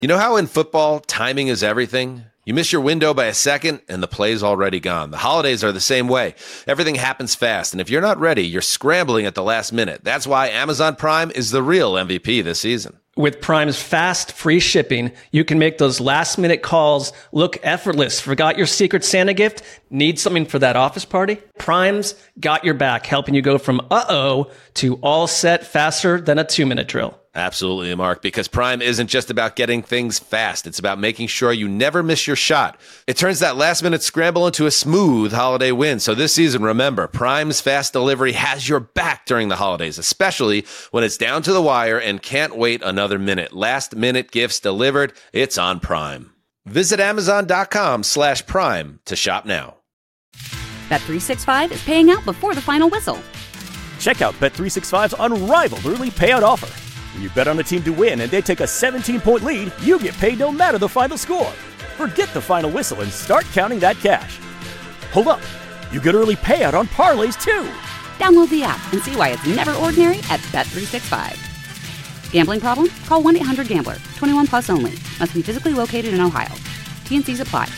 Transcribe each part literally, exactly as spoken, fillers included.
You know how in football, timing is everything? You miss your window by a second, and the play's already gone. The holidays are the same way. Everything happens fast, and if you're not ready, you're scrambling at the last minute. That's why Amazon Prime is the real M V P this season. With Prime's fast, free shipping, you can make those last-minute calls look effortless. Forgot your Secret Santa gift? Need something for that office party? Prime's got your back, helping you go from uh-oh to all set faster than a two-minute drill. Absolutely, Mark, because Prime isn't just about getting things fast. It's about making sure you never miss your shot. It turns that last-minute scramble into a smooth holiday win. So this season, remember, Prime's fast delivery has your back during the holidays, especially when it's down to the wire and can't wait another minute. Last-minute gifts delivered. It's on Prime. Visit Amazon.com slash Prime to shop now. Bet three sixty-five is paying out before the final whistle. Check out Bet three sixty-five's unrivaled early payout offer. When you bet on a team to win and they take a seventeen-point lead, you get paid no matter the final score. Forget the final whistle and start counting that cash. Hold up. You get early payout on parlays, too. Download the app and see why it's never ordinary at Bet three sixty-five. Gambling problem? Call one eight hundred gambler. twenty-one plus only. Must be physically located in Ohio. T and C's apply.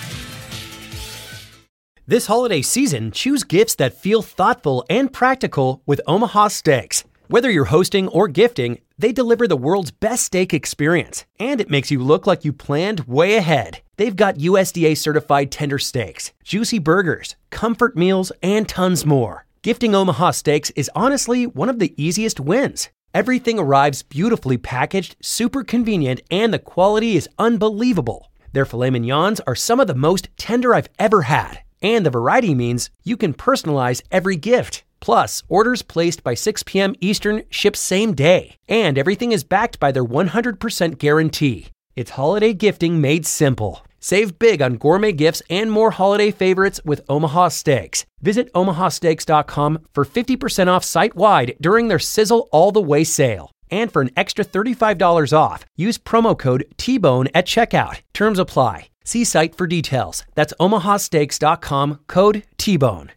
This holiday season, choose gifts that feel thoughtful and practical with Omaha Steaks. Whether you're hosting or gifting, they deliver the world's best steak experience, and it makes you look like you planned way ahead. They've got U S D A-certified tender steaks, juicy burgers, comfort meals, and tons more. Gifting Omaha Steaks is honestly one of the easiest wins. Everything arrives beautifully packaged, super convenient, and the quality is unbelievable. Their filet mignons are some of the most tender I've ever had, and the variety means you can personalize every gift. Plus, orders placed by six p.m. Eastern ship same day. And everything is backed by their one hundred percent guarantee. It's holiday gifting made simple. Save big on gourmet gifts and more holiday favorites with Omaha Steaks. Visit omaha steaks dot com for fifty percent off site-wide during their Sizzle All the Way sale. And for an extra thirty-five dollars off, use promo code T Bone at checkout. Terms apply. See site for details. That's omaha steaks dot com, code T Bone.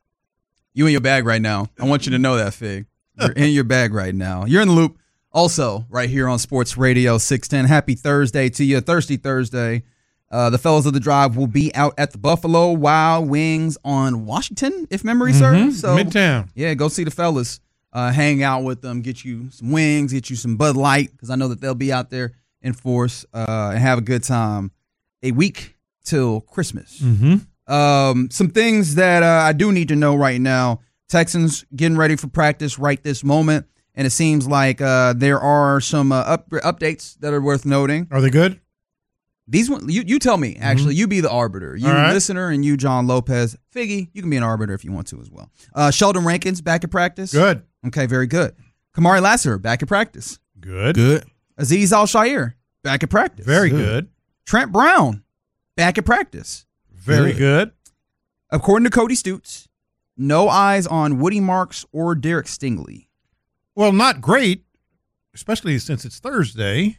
You in your bag right now. I want you to know that, Fig. You're in your bag right now. You're in the loop. Also, right here on Sports Radio six ten. Happy Thursday to you. Thirsty Thursday. Uh, the fellas of the drive will be out at the Buffalo Wild Wings on Washington, if memory mm-hmm. serves. So, Midtown. Yeah, go see the fellas. Uh, hang out with them. Get you some wings. Get you some Bud Light, because I know that they'll be out there in force uh, and have a good time. A week till Christmas. Mm-hmm. Um, some things that uh, I do need to know right now. Texans getting ready for practice right this moment, and it seems like uh, there are some uh, up- updates that are worth noting. Are they good? These one, you you tell me. Actually, mm-hmm. You be the arbiter. You right. listener, and you, John Lopez. Figgy, you can be an arbiter if you want to as well. Uh, Sheldon Rankins back at practice. Good. Okay, very good. Kamari Lassiter back at practice. Good. Good. Azeez Al-Shaair back at practice. Very good. good. Trent Brown back at practice. Very good. According to Cody Stutes, no eyes on Woody Marks or Derek Stingley. Well, not great, especially since it's Thursday.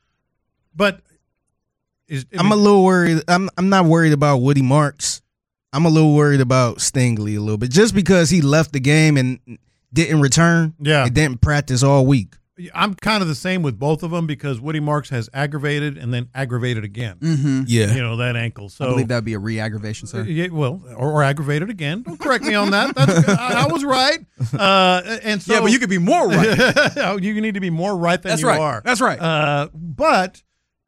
But is, I'm a little worried. I'm I'm not worried about Woody Marks. I'm a little worried about Stingley a little bit, just because he left the game and didn't return. Yeah, and didn't practice all week. I'm kind of the same with both of them, because Woody Marks has aggravated and then aggravated again. Mm-hmm. Yeah. You know, that ankle. So I believe that would be a re-aggravation, sir. Yeah, well, or, or aggravated again. Don't correct me on that. That's, I, I was right. Uh, and so, yeah, but you could be more right. You need to be more right than That's you right. are. That's right. Uh, but,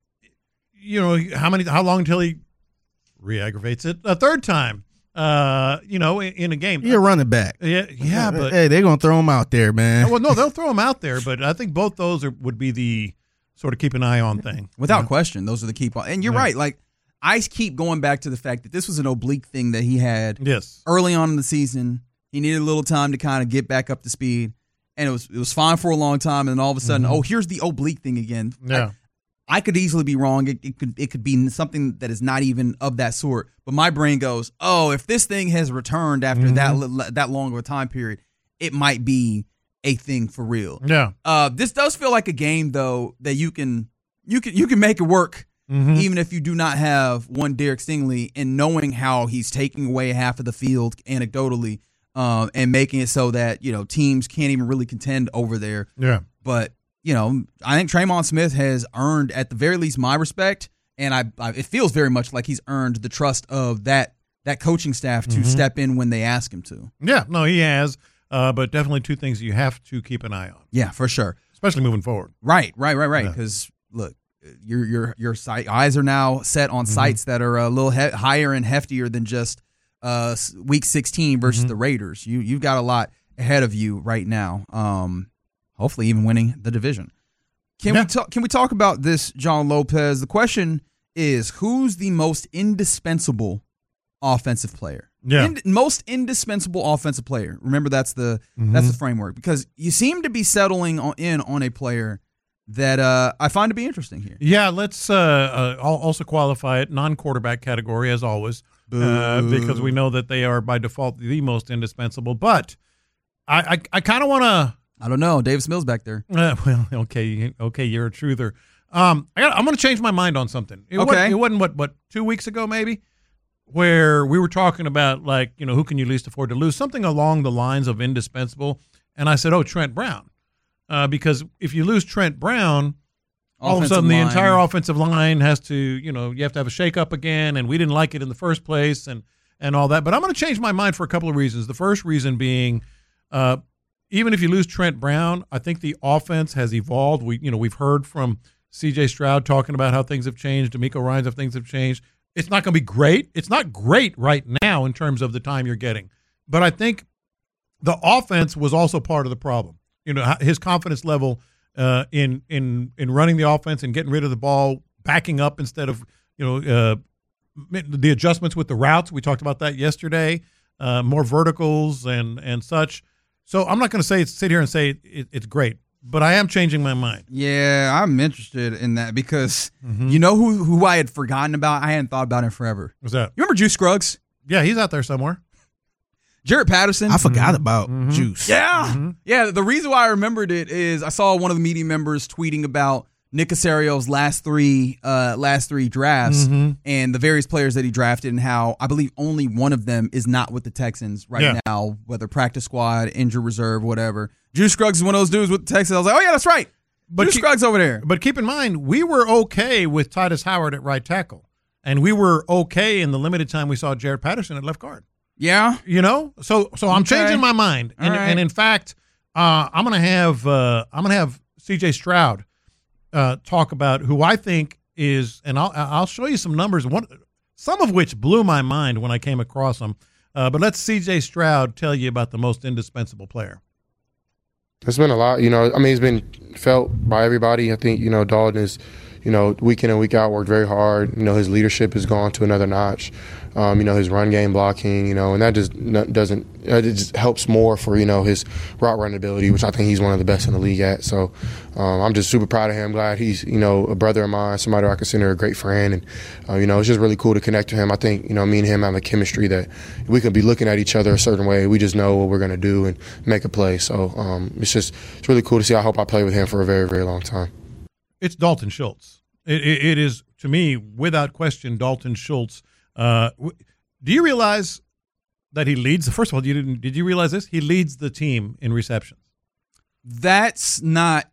you know, how many? How long until he re-aggravates it a third time? Uh, you know, in, in a game. You're running back. Yeah, yeah, but hey, they're gonna throw him out there, man. Well, no, they'll throw him out there, but I think both those are, would be the sort of keep an eye on thing. Without yeah. question, those are the keep on. And you're yeah. right. Like, I keep going back to the fact that this was an oblique thing that he had. Yes. Early on in the season, he needed a little time to kind of get back up to speed, and it was it was fine for a long time. And then all of a sudden, mm-hmm. oh, here's the oblique thing again. Yeah. I, I could easily be wrong. It, it could it could be something that is not even of that sort. But my brain goes, oh, if this thing has returned after mm-hmm. that that long of a time period, it might be a thing for real. Yeah. Uh, this does feel like a game though that you can you can you can make it work, mm-hmm. even if you do not have one Derek Stingley, and knowing how he's taking away half of the field anecdotally, um, and making it so that you know teams can't even really contend over there. Yeah. But you know, I think Traymon Smith has earned, at the very least, my respect, and I, I it feels very much like he's earned the trust of that that coaching staff to mm-hmm. step in when they ask him to. Yeah, no, he has, uh, but definitely two things you have to keep an eye on. Yeah, for sure. Especially moving forward. Right, right, right, right. Because, yeah. look, your your your sight, eyes are now set on mm-hmm. sites that are a little he- higher and heftier than just uh, week sixteen versus mm-hmm. the Raiders. You, you've got a lot ahead of you right now, um, hopefully even winning the division. Can yeah. we talk, can we talk about this, John Lopez? The question is, who's the most indispensable offensive player? Yeah. In, most indispensable offensive player. Remember, that's the mm-hmm. that's the framework, because you seem to be settling on, in on a player that uh, I find to be interesting here. Yeah, let's uh, uh, also qualify it non-quarterback category as always, uh, because we know that they are by default the most indispensable. But I I, I kind of want to. I don't know. Davis Mills back there. Uh, well, okay, okay, you're a truther. Um, I got, I'm going to change my mind on something. It okay. Wasn't, it wasn't what what two weeks ago maybe, where we were talking about, like, you know, who can you least afford to lose, something along the lines of indispensable, and I said, oh, Trent Brown, uh, because if you lose Trent Brown, all offensive of a sudden line. The entire offensive line has to, you know, you have to have a shakeup again, and we didn't like it in the first place, and and all that. But I'm going to change my mind for a couple of reasons. The first reason being, uh, even if you lose Trent Brown, I think the offense has evolved. We, you know, we've heard from C J Stroud talking about how things have changed. DeMeco Ryans, how things have changed. It's not going to be great. It's not great right now in terms of the time you're getting. But I think the offense was also part of the problem. You know, his confidence level uh, in in in running the offense and getting rid of the ball, backing up instead of, you know, uh, the adjustments with the routes. We talked about that yesterday. Uh, more verticals and and such. So I'm not going to say sit here and say it, it's great, but I am changing my mind. Yeah, I'm interested in that because mm-hmm. you know who who I had forgotten about? I hadn't thought about him forever. What's that? You remember Juice Scruggs? Yeah, he's out there somewhere. Jarrett Patterson. I forgot mm-hmm. about mm-hmm. Juice. Yeah. Mm-hmm. Yeah, the reason why I remembered it is I saw one of the media members tweeting about Nick Casario's last three uh, last three drafts mm-hmm. and the various players that he drafted and how I believe only one of them is not with the Texans right yeah. now, whether practice squad, injured reserve, whatever. Juice Scruggs is one of those dudes with the Texans. I was like, oh, yeah, that's right. But Juice keep, Scruggs over there. But keep in mind, we were okay with Titus Howard at right tackle, and we were okay in the limited time we saw Jarrett Patterson at left guard. Yeah. You know? So so I'm okay. changing my mind. And, right. and in fact, uh, I'm gonna have uh, I'm gonna have C J Stroud Uh, talk about who I think is, and I'll I'll show you some numbers, one some of which blew my mind when I came across them. Uh, but let C J Stroud tell you about the most indispensable player. It's been a lot, you know. I mean, it's been felt by everybody. I think, you know, Dalton is, you know, week in and week out worked very hard. You know, his leadership has gone to another notch. Um, you know, his run game blocking, you know, and that just doesn't, it just helps more for, you know, his route running ability, which I think he's one of the best in the league at. So um, I'm just super proud of him. Glad he's, you know, a brother of mine, somebody I consider a great friend. And, uh, you know, it's just really cool to connect to him. I think, you know, me and him have a chemistry that we could be looking at each other a certain way. We just know what we're going to do and make a play. So um, it's just, it's really cool to see. I hope I play with him for a very, very long time. It's Dalton Schultz. It, it, it is, to me, without question, Dalton Schultz. Uh, do you realize that he leads? First of all, you didn't. Did you realize this? He leads the team in receptions. That's not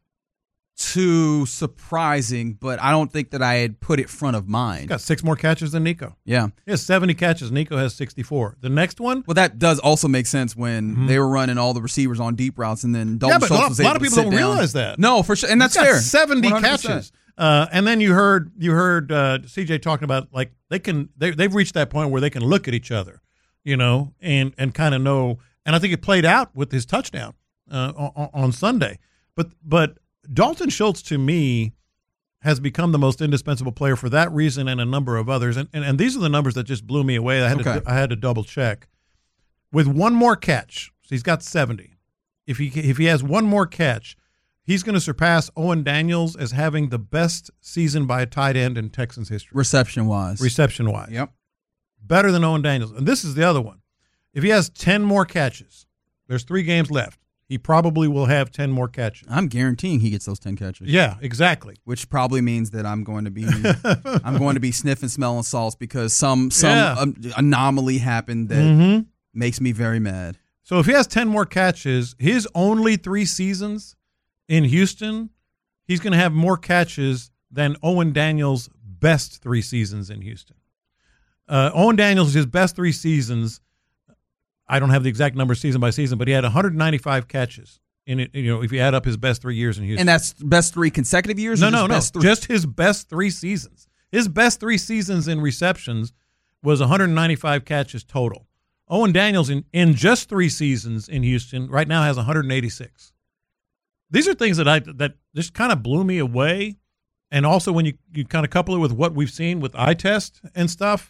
too surprising, but I don't think that I had put it front of mind. He's got six more catches than Nico. Yeah. He has seventy catches. Nico has sixty-four. The next one? Well, that does also make sense when mm-hmm. they were running all the receivers on deep routes, and then Dalton yeah, but Schultz a lot, was a able lot of to people sit don't down. realize that. No, for sure, and that's He's got fair. seventy one hundred percent catches. Uh, and then you heard you heard uh, C J talking about, like, they can they they've reached that point where they can look at each other, you know, and and kind of know. And I think it played out with his touchdown uh, on, on Sunday. But but Dalton Schultz, to me, has become the most indispensable player for that reason and a number of others. And and, and these are the numbers that just blew me away. I had okay. to, I had to double check. With one more catch, so he's got seventy. If he if he has one more catch, he's going to surpass Owen Daniels as having the best season by a tight end in Texans history. Reception-wise. Reception-wise. Yep. Better than Owen Daniels. And this is the other one. If he has ten more catches, there's three games left. He probably will have ten more catches. I'm guaranteeing he gets those ten catches. Yeah, exactly. Which probably means that I'm going to be I'm going to be sniffing, smelling salts because some some Yeah. um, anomaly happened that Mm-hmm. makes me very mad. So if he has ten more catches, his only three seasons in Houston he's going to have more catches than Owen Daniels' best three seasons in Houston. Uh, Owen Daniels, his best three seasons, I don't have the exact number season by season, but he had one hundred ninety-five catches in it. You know, if you add up his best three years in Houston, and that's best three consecutive years. No, or no, just no, best three? just his best three seasons. His best three seasons in receptions was one hundred ninety-five catches total. Owen Daniels in, in just three seasons in Houston right now has one hundred eighty-six. These are things that I that just kind of blew me away, and also when you, you kind of couple it with what we've seen with eye test and stuff,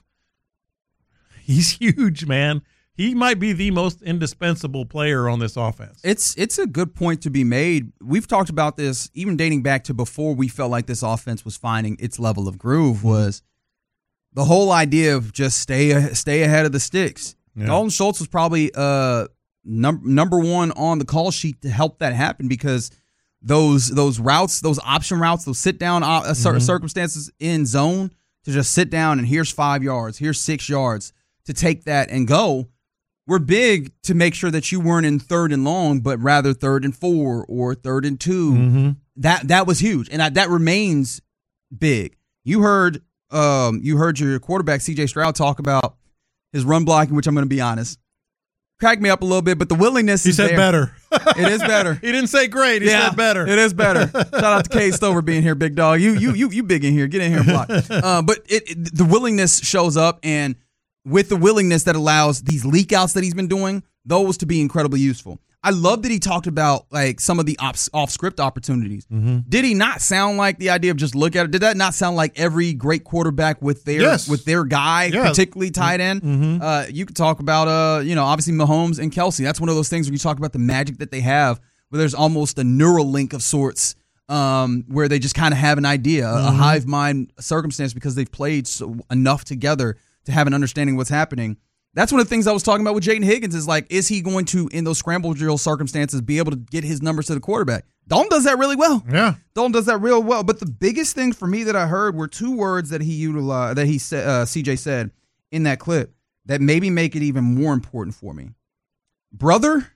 he's huge, man. He might be the most indispensable player on this offense. It's it's a good point to be made. We've talked about this even dating back to before we felt like this offense was finding its level of groove. Was the whole idea of just stay stay ahead of the sticks. Yeah. Dalton Schultz was probably uh num- number one on the call sheet to help that happen, because those those routes, those option routes, those sit down uh, mm-hmm. circumstances in zone, to just sit down and here's five yards, here's six yards to take that and go. We're big to make sure that you weren't in third and long, but rather third and four or third and two. Mm-hmm. That that was huge, and I, that remains big. You heard um, you heard your quarterback C J Stroud talk about his run blocking, which I'm going to be honest, cracked me up a little bit, but the willingness he is said there. Better. It is better. He didn't say great. He yeah, said better. It is better. Shout out to Kay Stover being here, big dog. You you you you big in here. Get in here and block. Uh, but it, it the willingness shows up, and with the willingness that allows these leak outs that he's been doing, those to be incredibly useful. I love that he talked about like some of the off, off script opportunities. Mm-hmm. Did he not sound like the idea of just look at it? Did that not sound like every great quarterback with their yes. with their guy, yeah. particularly tight end? Mm-hmm. Uh, you could talk about uh, you know, obviously Mahomes and Kelsey. That's one of those things when you talk about the magic that they have, where there's almost a neural link of sorts, um, where they just kind of have an idea, mm-hmm. a hive mind circumstance, because they've played so, enough together to have an understanding of what's happening. That's one of the things I was talking about with Jaden Higgins, is like, is he going to, in those scramble drill circumstances, be able to get his numbers to the quarterback? Dalton does that really well. Yeah. Dalton does that real well. But the biggest thing for me that I heard were two words that he utilized, that he said, uh, C J said in that clip, that maybe make it even more important for me. Brother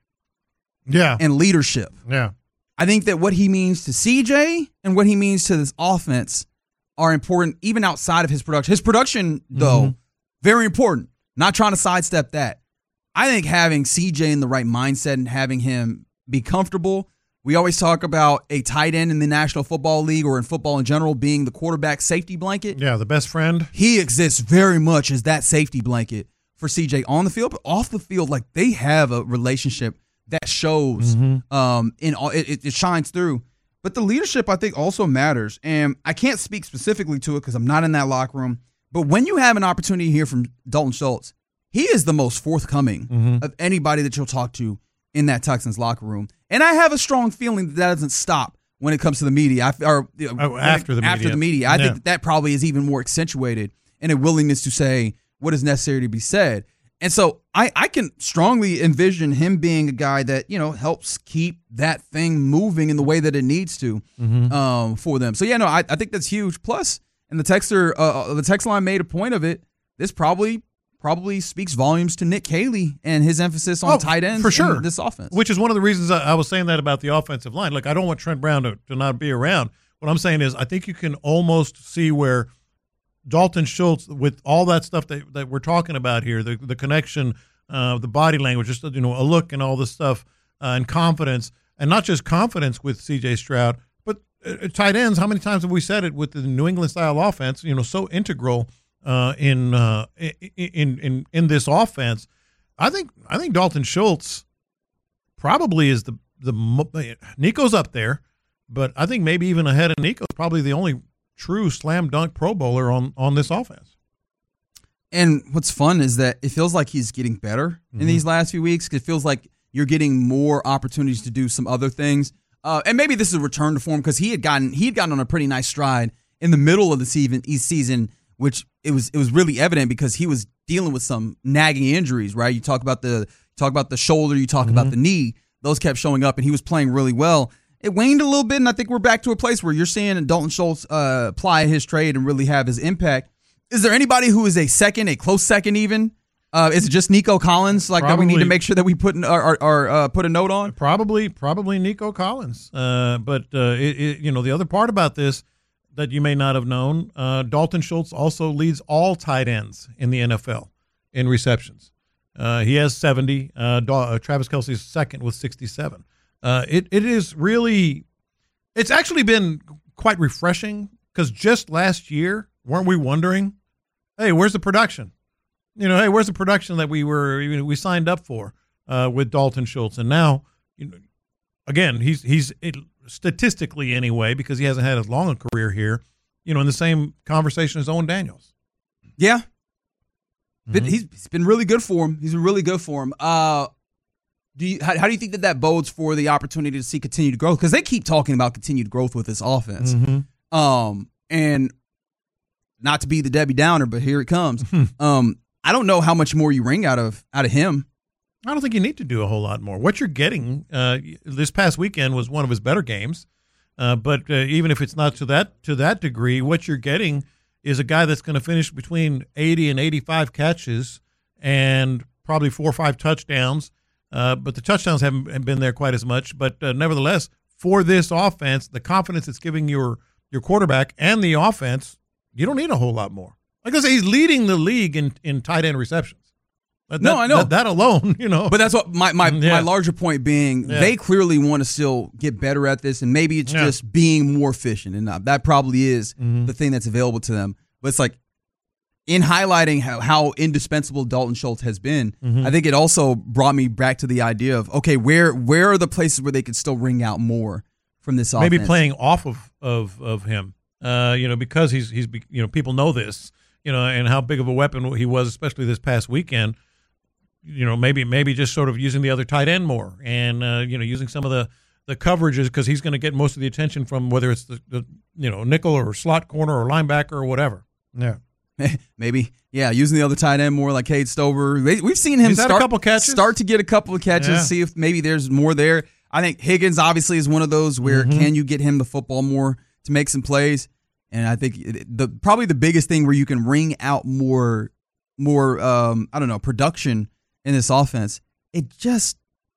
yeah. and leadership. Yeah. I think that what he means to C J and what he means to this offense are important, even outside of his production. His production, though, mm-hmm. very important. Not trying to sidestep that. I think having C J in the right mindset and having him be comfortable. We always talk about a tight end in the National Football League or in football in general being the quarterback safety blanket. Yeah, the best friend. He exists very much as that safety blanket for C J on the field, but off the field, like they have a relationship that shows, mm-hmm. um, in it, it shines through. But the leadership, I think, also matters. And I can't speak specifically to it because I'm not in that locker room. But when you have an opportunity to hear from Dalton Schultz, he is the most forthcoming mm-hmm. of anybody that you'll talk to in that Texans locker room. And I have a strong feeling that that doesn't stop when it comes to the media. I, or you know, oh, after, it, the after media. the media. I yeah. think that probably is even more accentuated in a willingness to say what is necessary to be said. And so I, I can strongly envision him being a guy that, you know, helps keep that thing moving in the way that it needs to mm-hmm. um, for them. So, yeah, no, I, I think that's huge. Plus, and the texter, uh, the text line made a point of it, this probably probably speaks volumes to Nick Caley and his emphasis on oh, tight ends for sure. in this offense. Which is one of the reasons I, I was saying that about the offensive line. Look, I don't want Trent Brown to, to not be around. What I'm saying is I think you can almost see where Dalton Schultz, with all that stuff that, that we're talking about here, the the connection, uh, the body language, just, you know, a look and all this stuff, uh, and confidence, and not just confidence with C J Stroud, but uh, tight ends. How many times have we said it with the New England style offense? You know, so integral uh, in, uh, in in in this offense. I think I think Dalton Schultz probably is the the Nico's up there, but I think maybe even ahead of Nico, probably the only true slam dunk Pro Bowler on, on this offense. And what's fun is that it feels like he's getting better mm-hmm. in these last few weeks. It feels like you're getting more opportunities to do some other things. Uh, and maybe this is a return to form because he had gotten he had gotten on a pretty nice stride in the middle of the season, season, which it was it was really evident because he was dealing with some nagging injuries. Right, you talk about the talk about the shoulder, you talk mm-hmm. about the knee; those kept showing up, and he was playing really well. It waned a little bit, and I think we're back to a place where you're seeing Dalton Schultz uh, apply his trade and really have his impact. Is there anybody who is a second, a close second even, Uh, is it just Nico Collins like Probably. that we need to make sure that we put in, or, or, or uh, put a note on? Probably, probably Nico Collins. Uh, but uh, it, it, you know, the other part about this that you may not have known, uh, Dalton Schultz also leads all tight ends in the N F L in receptions. Uh, he has seventy. Uh, uh, Travis Kelce's second with sixty-seven. Uh, it it is really, it's actually been quite refreshing because just last year, weren't we wondering, hey, where's the production? You know, hey, where's the production that we were we signed up for uh, with Dalton Schultz? And now, you know, again, he's he's it, statistically anyway, because he hasn't had as long a career here, you know, in the same conversation as Owen Daniels. Yeah, Mm-hmm. but he's, he's been really good for him. He's been really good for him. Uh, do you how, how do you think that that bodes for the opportunity to see continued growth? Because they keep talking about continued growth with this offense. Mm-hmm. Um, and not to be the Debbie Downer, but here it comes. um. I don't know how much more you wring out of out of him. I don't think you need to do a whole lot more. What you're getting uh, this past weekend was one of his better games, uh, but uh, even if it's not to that to that degree, what you're getting is a guy that's going to finish between eighty and eighty-five catches and probably four or five touchdowns. Uh, but the touchdowns haven't been there quite as much. But uh, nevertheless, for this offense, the confidence it's giving your your quarterback and the offense, you don't need a whole lot more. Like I say, he's leading the league in, in tight end receptions. That, No, that, I know. that, that alone, you know. But that's what my my, Yeah. my larger point being. Yeah. They clearly want to still get better at this, and maybe it's Yeah. just being more efficient, and uh, that probably is Mhm. the thing that's available to them. But it's like in highlighting how, how indispensable Dalton Schultz has been. Mhm. I think it also brought me back to the idea of okay, where where are the places where they could still wring out more from this offense? Maybe playing off of of of him, uh, you know, because he's he's be- you know people know this, you know, and how big of a weapon he was, especially this past weekend. You know, maybe maybe just sort of using the other tight end more, and uh, you know, using some of the the coverages because he's going to get most of the attention from whether it's the, the you know nickel or slot corner or linebacker or whatever. Yeah, Maybe, yeah, using the other tight end more like Cade Stover. They- We've seen him He's had a start, couple catches. start to get a couple of catches, Yeah. see if maybe there's more there. I think Higgins obviously is one of those where Mhm. can you get him the football more to make some plays? And I think it- the probably the biggest thing where you can wring out more, more um, I don't know, production in this offense. It just,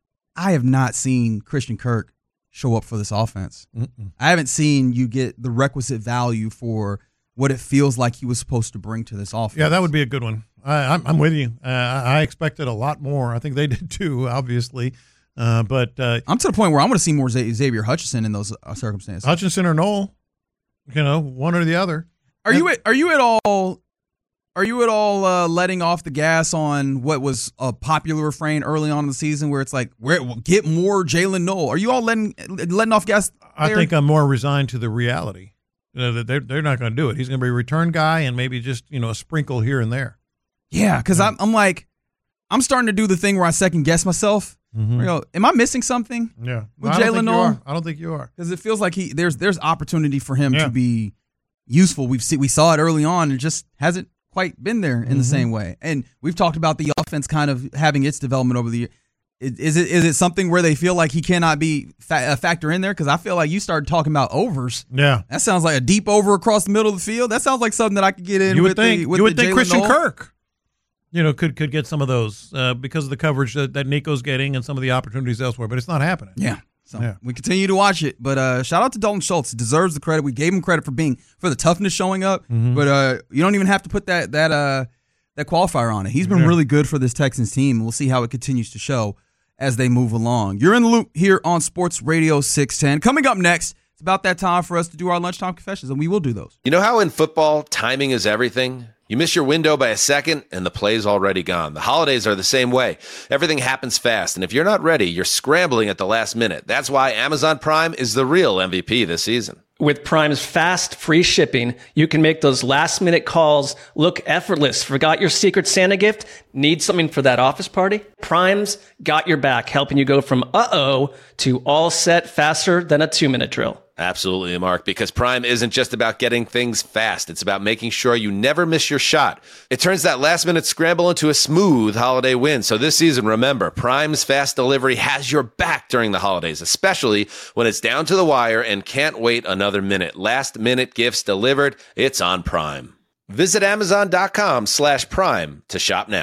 I have not seen Christian Kirk show up for this offense. Mm-mm. I haven't seen you get the requisite value for what it feels like he was supposed to bring to this offense. Yeah, that would be a good one. I, I'm, I'm with you. Uh, I I expected a lot more. I think they did too, obviously. Uh, but uh, I'm to the point where I want to see more Xa- Xavier Hutchinson in those uh, circumstances. Hutchinson or Knoll, you know, one or the other. Are you at, are you at all are you at all uh, letting off the gas on what was a popular refrain early on in the season, where it's like, where get more Jalen Knoll? Are you all letting letting off gas? I there? think I'm more resigned to the reality. You know, that they're they're not going to do it. He's going to be a return guy and maybe just you know a sprinkle here and there. Yeah, because I'm I'm like I'm starting to do the thing where I second guess myself. Mhm. You know, am I missing something? Yeah, With I don't Jalen think you Knoll? are. I don't think you are. Because it feels like he there's there's opportunity for him Yeah. to be useful. We've see, we saw it early on, and it just hasn't quite been there in the Mhm. same way. And we've talked about the offense kind of having its development over the year. Is, is it is it something where they feel like he cannot be fa- a factor in there? Because I feel like you started talking about overs. Yeah, That sounds like a deep over across the middle of the field. That sounds like something that I could get in. you with would think the, with you would the think Jalen Christian Knoll. Kirk, you know, could could get some of those uh, because of the coverage that, that Nico's getting and some of the opportunities elsewhere. But it's not happening. Yeah. So Yeah. we continue to watch it, but uh, shout out to Dalton Schultz. He deserves the credit. We gave him credit for being for the toughness showing up, Mhm. but uh, you don't even have to put that that uh, that qualifier on it. He's been Yeah. really good for this Texans team. We'll see how it continues to show as they move along. You're in the loop here on Sports Radio six ten. Coming up next, it's about that time for us to do our lunchtime confessions, and we will do those. You know how in football, timing is everything? You miss your window by a second, and the play's already gone. The holidays are the same way. Everything happens fast, and if you're not ready, you're scrambling at the last minute. That's why Amazon Prime is the real M V P this season. With Prime's fast, free shipping, you can make those last-minute calls look effortless. Forgot your Secret Santa gift? Need something for that office party? Prime's got your back, helping you go from uh-oh to all set faster than a two-minute drill. Absolutely, Mark, because Prime isn't just about getting things fast. It's about making sure you never miss your shot. It turns that last-minute scramble into a smooth holiday win. So this season, remember, Prime's fast delivery has your back during the holidays, especially when it's down to the wire and can't wait another minute. Last-minute gifts delivered. It's on Prime. Visit Amazon.com slash Prime to shop now.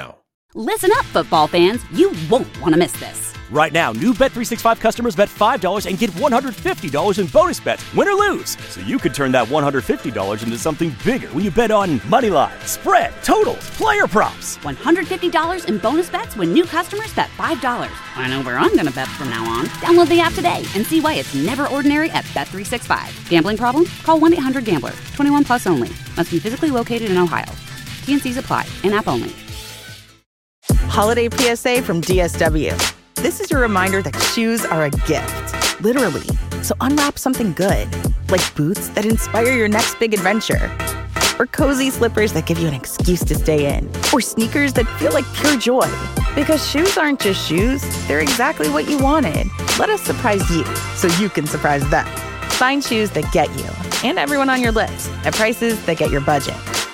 Listen up, football fans. You won't want to miss this. Right now, new Bet three sixty-five customers bet five dollars and get one hundred fifty dollars in bonus bets, win or lose. So you could turn that one hundred fifty dollars into something bigger when you bet on money line, spread, totals, player props. one hundred fifty dollars in bonus bets when new customers bet five dollars. I know where I'm going to bet from now on. Download the app today and see why it's never ordinary at Bet three sixty-five. Gambling problem? Call one eight hundred gambler. twenty-one plus only. Must be physically located in Ohio. T N Cs apply. In-app only. Holiday P S A from D S W. This is your reminder that shoes are a gift, literally. So unwrap something good, like boots that inspire your next big adventure, or cozy slippers that give you an excuse to stay in, or sneakers that feel like pure joy. Because shoes aren't just shoes, they're exactly what you wanted. Let us surprise you so you can surprise them. Find shoes that get you and everyone on your list at prices that get your budget.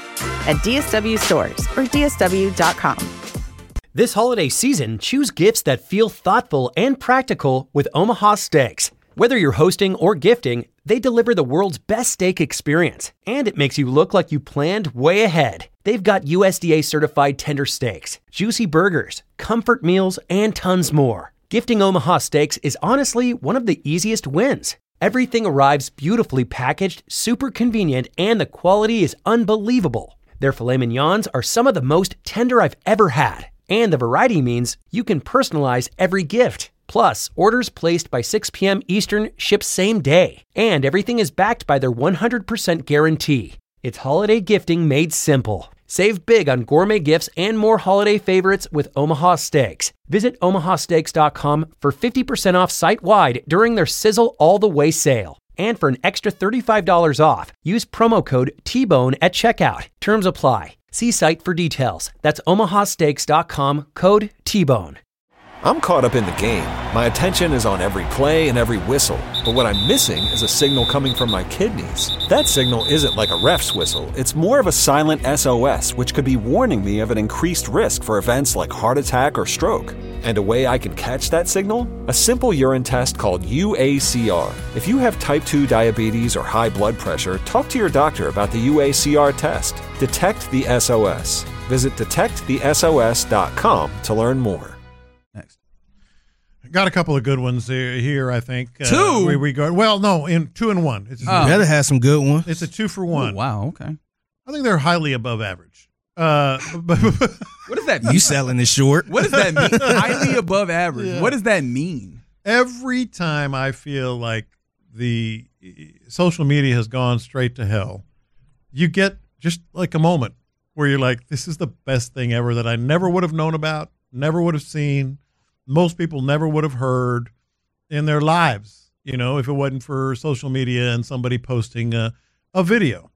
At D S W stores or D S W dot com. This holiday season, choose gifts that feel thoughtful and practical with Omaha Steaks. Whether you're hosting or gifting, they deliver the world's best steak experience, and it makes you look like you planned way ahead. They've got U S D A-certified tender steaks, juicy burgers, comfort meals, and tons more. Gifting Omaha Steaks is honestly one of the easiest wins. Everything arrives beautifully packaged, super convenient, and the quality is unbelievable. Their filet mignons are some of the most tender I've ever had. And the variety means you can personalize every gift. Plus, orders placed by six p.m. Eastern ship same day. And everything is backed by their one hundred percent guarantee. It's holiday gifting made simple. Save big on gourmet gifts and more holiday favorites with Omaha Steaks. Visit omaha steaks dot com for fifty percent off site-wide during their Sizzle All the Way sale. And for an extra thirty-five dollars off, use promo code T Bone at checkout. Terms apply. See site for details. That's omaha steaks dot com, code T Bone. I'm caught up in the game. My attention is on every play and every whistle. But what I'm missing is a signal coming from my kidneys. That signal isn't like a ref's whistle. It's more of a silent S O S, which could be warning me of an increased risk for events like heart attack or stroke. And a way I can catch that signal? A simple urine test called U A C R. If you have type two diabetes or high blood pressure, talk to your doctor about the U A C R test. Detect the S O S. Visit detect the S O S dot com to learn more. Next. Got a couple of good ones here, here I think. Two? Uh, we, we go, well, no, in two and one. It's, oh. You better have some good ones. It's a two for one. Oh, wow, okay. I think they're highly above average. Uh, but, what does that mean? You selling it short. What does that mean? Highly above average. Yeah. What does that mean? Every time I feel like the social media has gone straight to hell, you get just like a moment where you're like, this is the best thing ever that I never would have known about, never would have seen. Most people never would have heard in their lives, you know, if it wasn't for social media and somebody posting a, a video.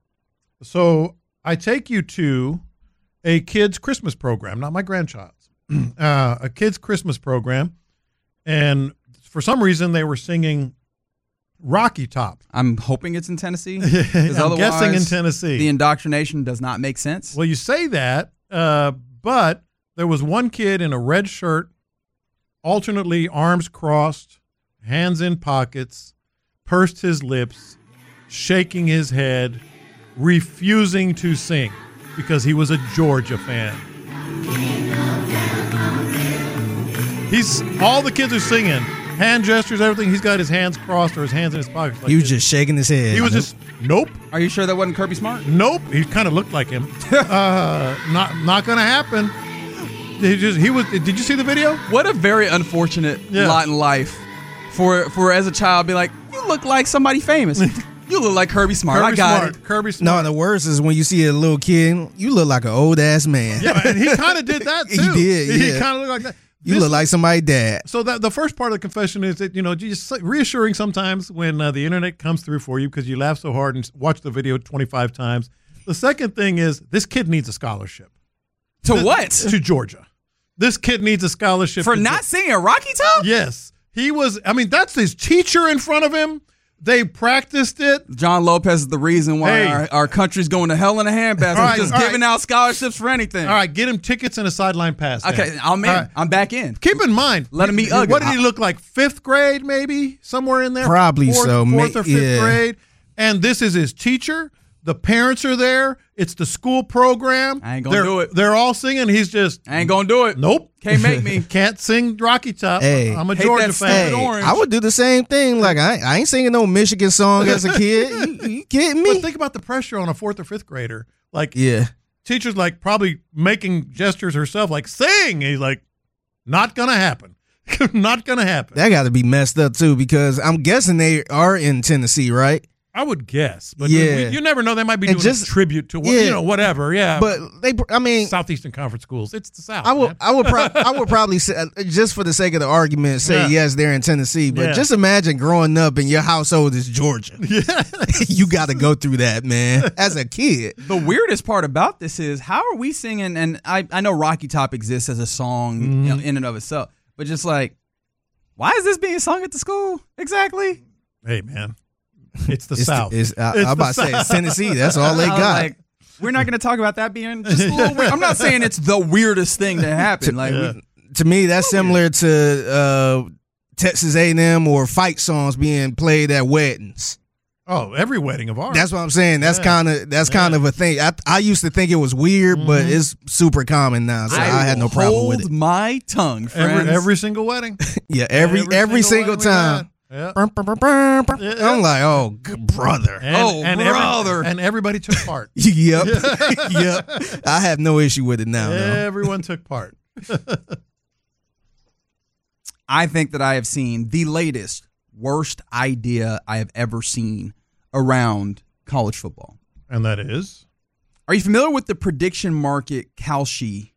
So I take you to a kid's Christmas program, not my grandchild's, uh, a kid's Christmas program. And for some reason, they were singing Rocky Top. I'm hoping it's in Tennessee. I'm guessing in Tennessee. The indoctrination does not make sense. Well, you say that, uh, but there was one kid in a red shirt, alternately arms crossed, hands in pockets, pursed his lips, shaking his head, refusing to sing because he was a Georgia fan. He's all the kids are singing, hand gestures, everything. He's got his hands crossed or his hands in his pockets. Like he was this. just shaking his head. He was just nope. Are you sure that wasn't Kirby Smart? Nope. He kind of looked like him. uh, not not gonna happen. He just he was. Did you see the video? What a very unfortunate Yeah. lot in life for for as a child be like, you look like somebody famous. You look like Kirby Smart. Kirby I got Smart. it. Kirby Smart. No, the worst is when you see a little kid, you look like an old ass man. Yeah, and he kind of did that He too. did, He yeah. kind of looked like that. You This- look like somebody's dad. So that the first part of the confession is that, you know, just reassuring sometimes when uh, the internet comes through for you because you laugh so hard and watch the video twenty-five times. The second thing is this kid needs a scholarship. To Th- what? To Georgia. This kid needs a scholarship. For to not Ge- singing Rocky Top? Yes. He was, I mean, that's his teacher in front of him. They practiced it. John Lopez is the reason why Hey. our, our country's going to hell in a handbasket. All right, just all giving right. out scholarships for anything. All right, get him tickets and a sideline pass. then. Okay, I'm in. All right. I'm back in. Keep in mind, Let him meet what Uga. did he look like? Fifth grade, maybe somewhere in there. Probably fourth, so. Fourth Ma- or fifth yeah. grade. And this is his teacher The parents are there. It's the school program. I ain't gonna they're, do it. They're all singing. He's just I ain't gonna do it. Nope. Can't make me. Can't sing Rocky Top. Hey, I'm a hate Georgia that fan. stupid Hey, orange. I would do the same thing. Like I, I ain't singing no Michigan song as a kid. You, you kidding me? But think about the pressure on a fourth or fifth grader. Like, Yeah. teacher's like probably making gestures herself, like sing. He's like, not gonna happen. Not gonna happen. That got to be messed up too, because I'm guessing they are in Tennessee, right? I would guess, but Yeah. we, you never know. They might be And doing just- a tribute to what yeah. you know, whatever. Yeah, But they, I mean, Southeastern Conference schools. It's the South. I would, man. I would, pro- I would probably say, uh, just for the sake of the argument, say Yeah. yes, they're in Tennessee. But Yeah. just imagine growing up and your household is Georgia. Yeah. You got to go through that, man. As a kid, The weirdest part about this is how are we singing? And I, I know Rocky Top exists as a song Mm-hmm. you know, in and of itself, but just like, why is this being sung at the school exactly? Hey, man, it's the it's, South. It's, I, It's I'm about the to say it's South. Tennessee. That's all they I was got. like, we're not going to talk about that being just a little weird. I'm not saying it's the weirdest thing to happen. Like, Yeah. we, To me, that's similar to uh, Texas A and M or fight songs being played at weddings. Oh, every wedding of ours. That's what I'm saying. That's Yeah. kind of that's kind of a thing. I, I used to think it was weird, but it's super common now, so I, had no problem with hold it. my tongue, friends. every, every single wedding. Yeah, every every, single, wedding we time. had. Yeah. Brr, brr, brr, brr, brr. Yeah. I'm like, oh, good brother. And, Oh, and brother. Every, and everybody took part. Yep, yep. I have no issue with it now. though. Everyone took part. I think that I have seen the latest, worst idea I have ever seen around college football. And that is? Are you familiar with the prediction market Kalshi?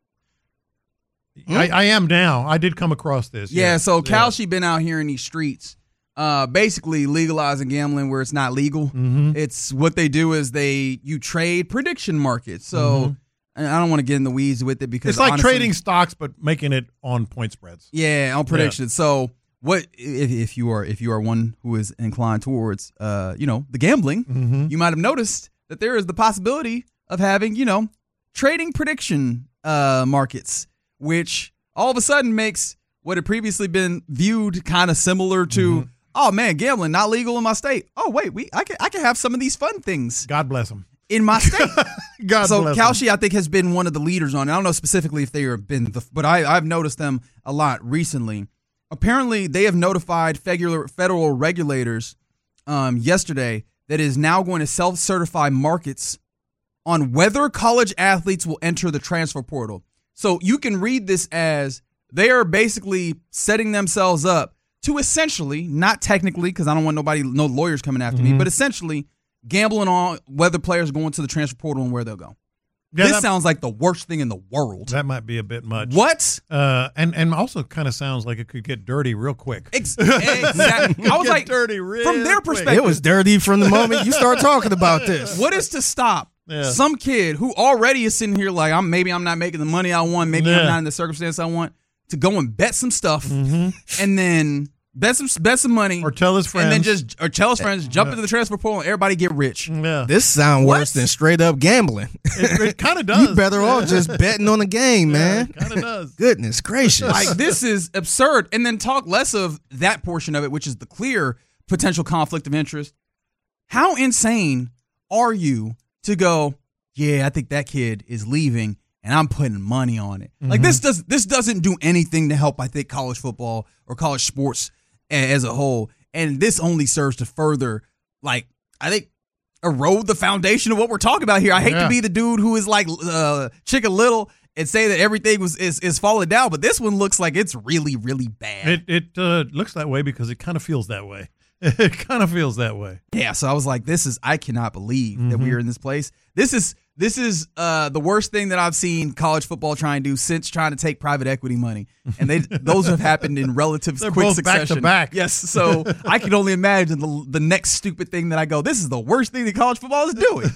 I, I am now. I did come across this. Yeah, so Yeah. Kalshi been out here in these streets, uh, basically legalizing gambling where it's not legal. Mm-hmm. It's what they do is they you trade prediction markets. So and I don't want to get in the weeds with it because It's like honestly, trading stocks, but making it on point spreads. Yeah, on predictions. So what if, if you are if you are one who is inclined towards uh you know the gambling, Mm-hmm. you might have noticed that there is the possibility of having you know trading prediction uh markets, which all of a sudden makes what had previously been viewed kind of similar to Mm-hmm. oh man, gambling not legal in my state. Oh wait, we I can I can have some of these fun things God bless them. in my state. God So bless 'em. Kalshi, I think, has been one of the leaders on it. I don't know specifically if they have been, the, but I, I've noticed them a lot recently. Apparently, they have notified federal, federal regulators um, yesterday that it is now going to self-certify markets on whether college athletes will enter the transfer portal. So you can read this as they are basically setting themselves up to essentially, not technically, because I don't want nobody, no lawyers coming after Mm-hmm. me, but essentially gambling on whether players go into the transfer portal and where they'll go. Yeah, this that, sounds like the worst thing in the world. that might be a bit much. What? Uh, and and also kind of sounds like it could get dirty real quick. Ex- exactly. I was Get like, dirty real from their quick. perspective, It was dirty from the moment you start talking about this. what is to stop Yeah. some kid who already is sitting here like, I'm maybe I'm not making the money I want, maybe I'm Yeah. not in the circumstance I want, to go and bet some stuff Mm-hmm. and then bet some bet some money Or tell his friends. and then just or tell his friends jump into the transfer portal and everybody get rich. yeah. This sound What? worse than straight up gambling. It, it kind of does. You better off just betting on the game, man. Kind of does. Goodness gracious. Like, this is absurd. And then talk less of that portion of it, which is the clear potential conflict of interest. How insane are you to go, yeah, I think that kid is leaving and I'm putting money on it. Like, this does this doesn't do anything to help, I think, college football or college sports a- as a whole. And this only serves to further, like, I think, erode the foundation of what we're talking about here. I hate Yeah. to be the dude who is like uh, Chicken Little and say that everything was is, is falling down, but this one looks like it's really, really bad. It it uh, looks that way because it kind of feels that way. It kind of feels that way. Yeah, so I was like, this is, I cannot believe that Mm-hmm. we are in this place. This is this is uh, the worst thing that I've seen college football try and do since trying to take private equity money. And they those have happened in relative They're quick both back to succession. back. Yes, so I can only imagine the, the next stupid thing that I go, this is the worst thing that college football is doing.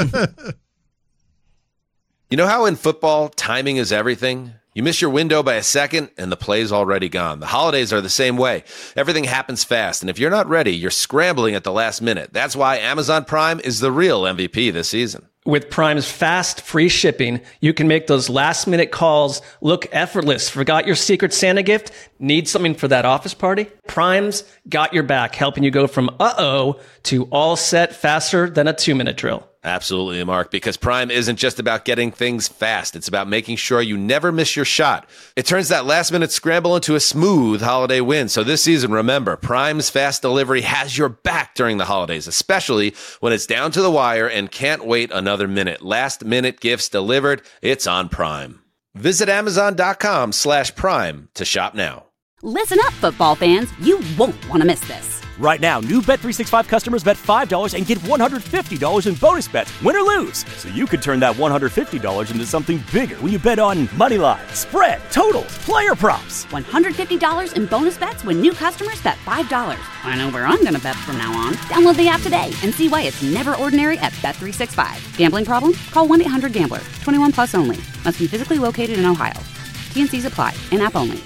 You know how in football, timing is everything? You miss your window by a second, and the play's already gone. The holidays are the same way. Everything happens fast, and if you're not ready, you're scrambling at the last minute. That's why Amazon Prime is the real M V P this season. With Prime's fast, free shipping, you can make those last-minute calls look effortless. Forgot your Secret Santa gift? Need something for that office party? Prime's got your back, helping you go from uh-oh to all set faster than a two-minute drill. Absolutely, Mark, because Prime isn't just about getting things fast. It's about making sure you never miss your shot. It turns that last-minute scramble into a smooth holiday win. So this season, remember, Prime's fast delivery has your back during the holidays, especially when it's down to the wire and can't wait another minute. Last-minute gifts delivered, it's on Prime. Visit Amazon.com slash Prime to shop now. Listen up, football fans. You won't want to miss this. Right now, new Bet three sixty-five customers bet five dollars and get one hundred fifty dollars in bonus bets, win or lose. So you could turn that one hundred fifty dollars into something bigger when you bet on money line, spread, totals, player props. one hundred fifty dollars in bonus bets when new customers bet five dollars. I know where I'm going to bet from now on. Download the app today and see why it's never ordinary at Bet three sixty-five. Gambling problem? Call one eight hundred gambler. twenty-one plus only. Must be physically located in Ohio. T and C's apply. In-app only.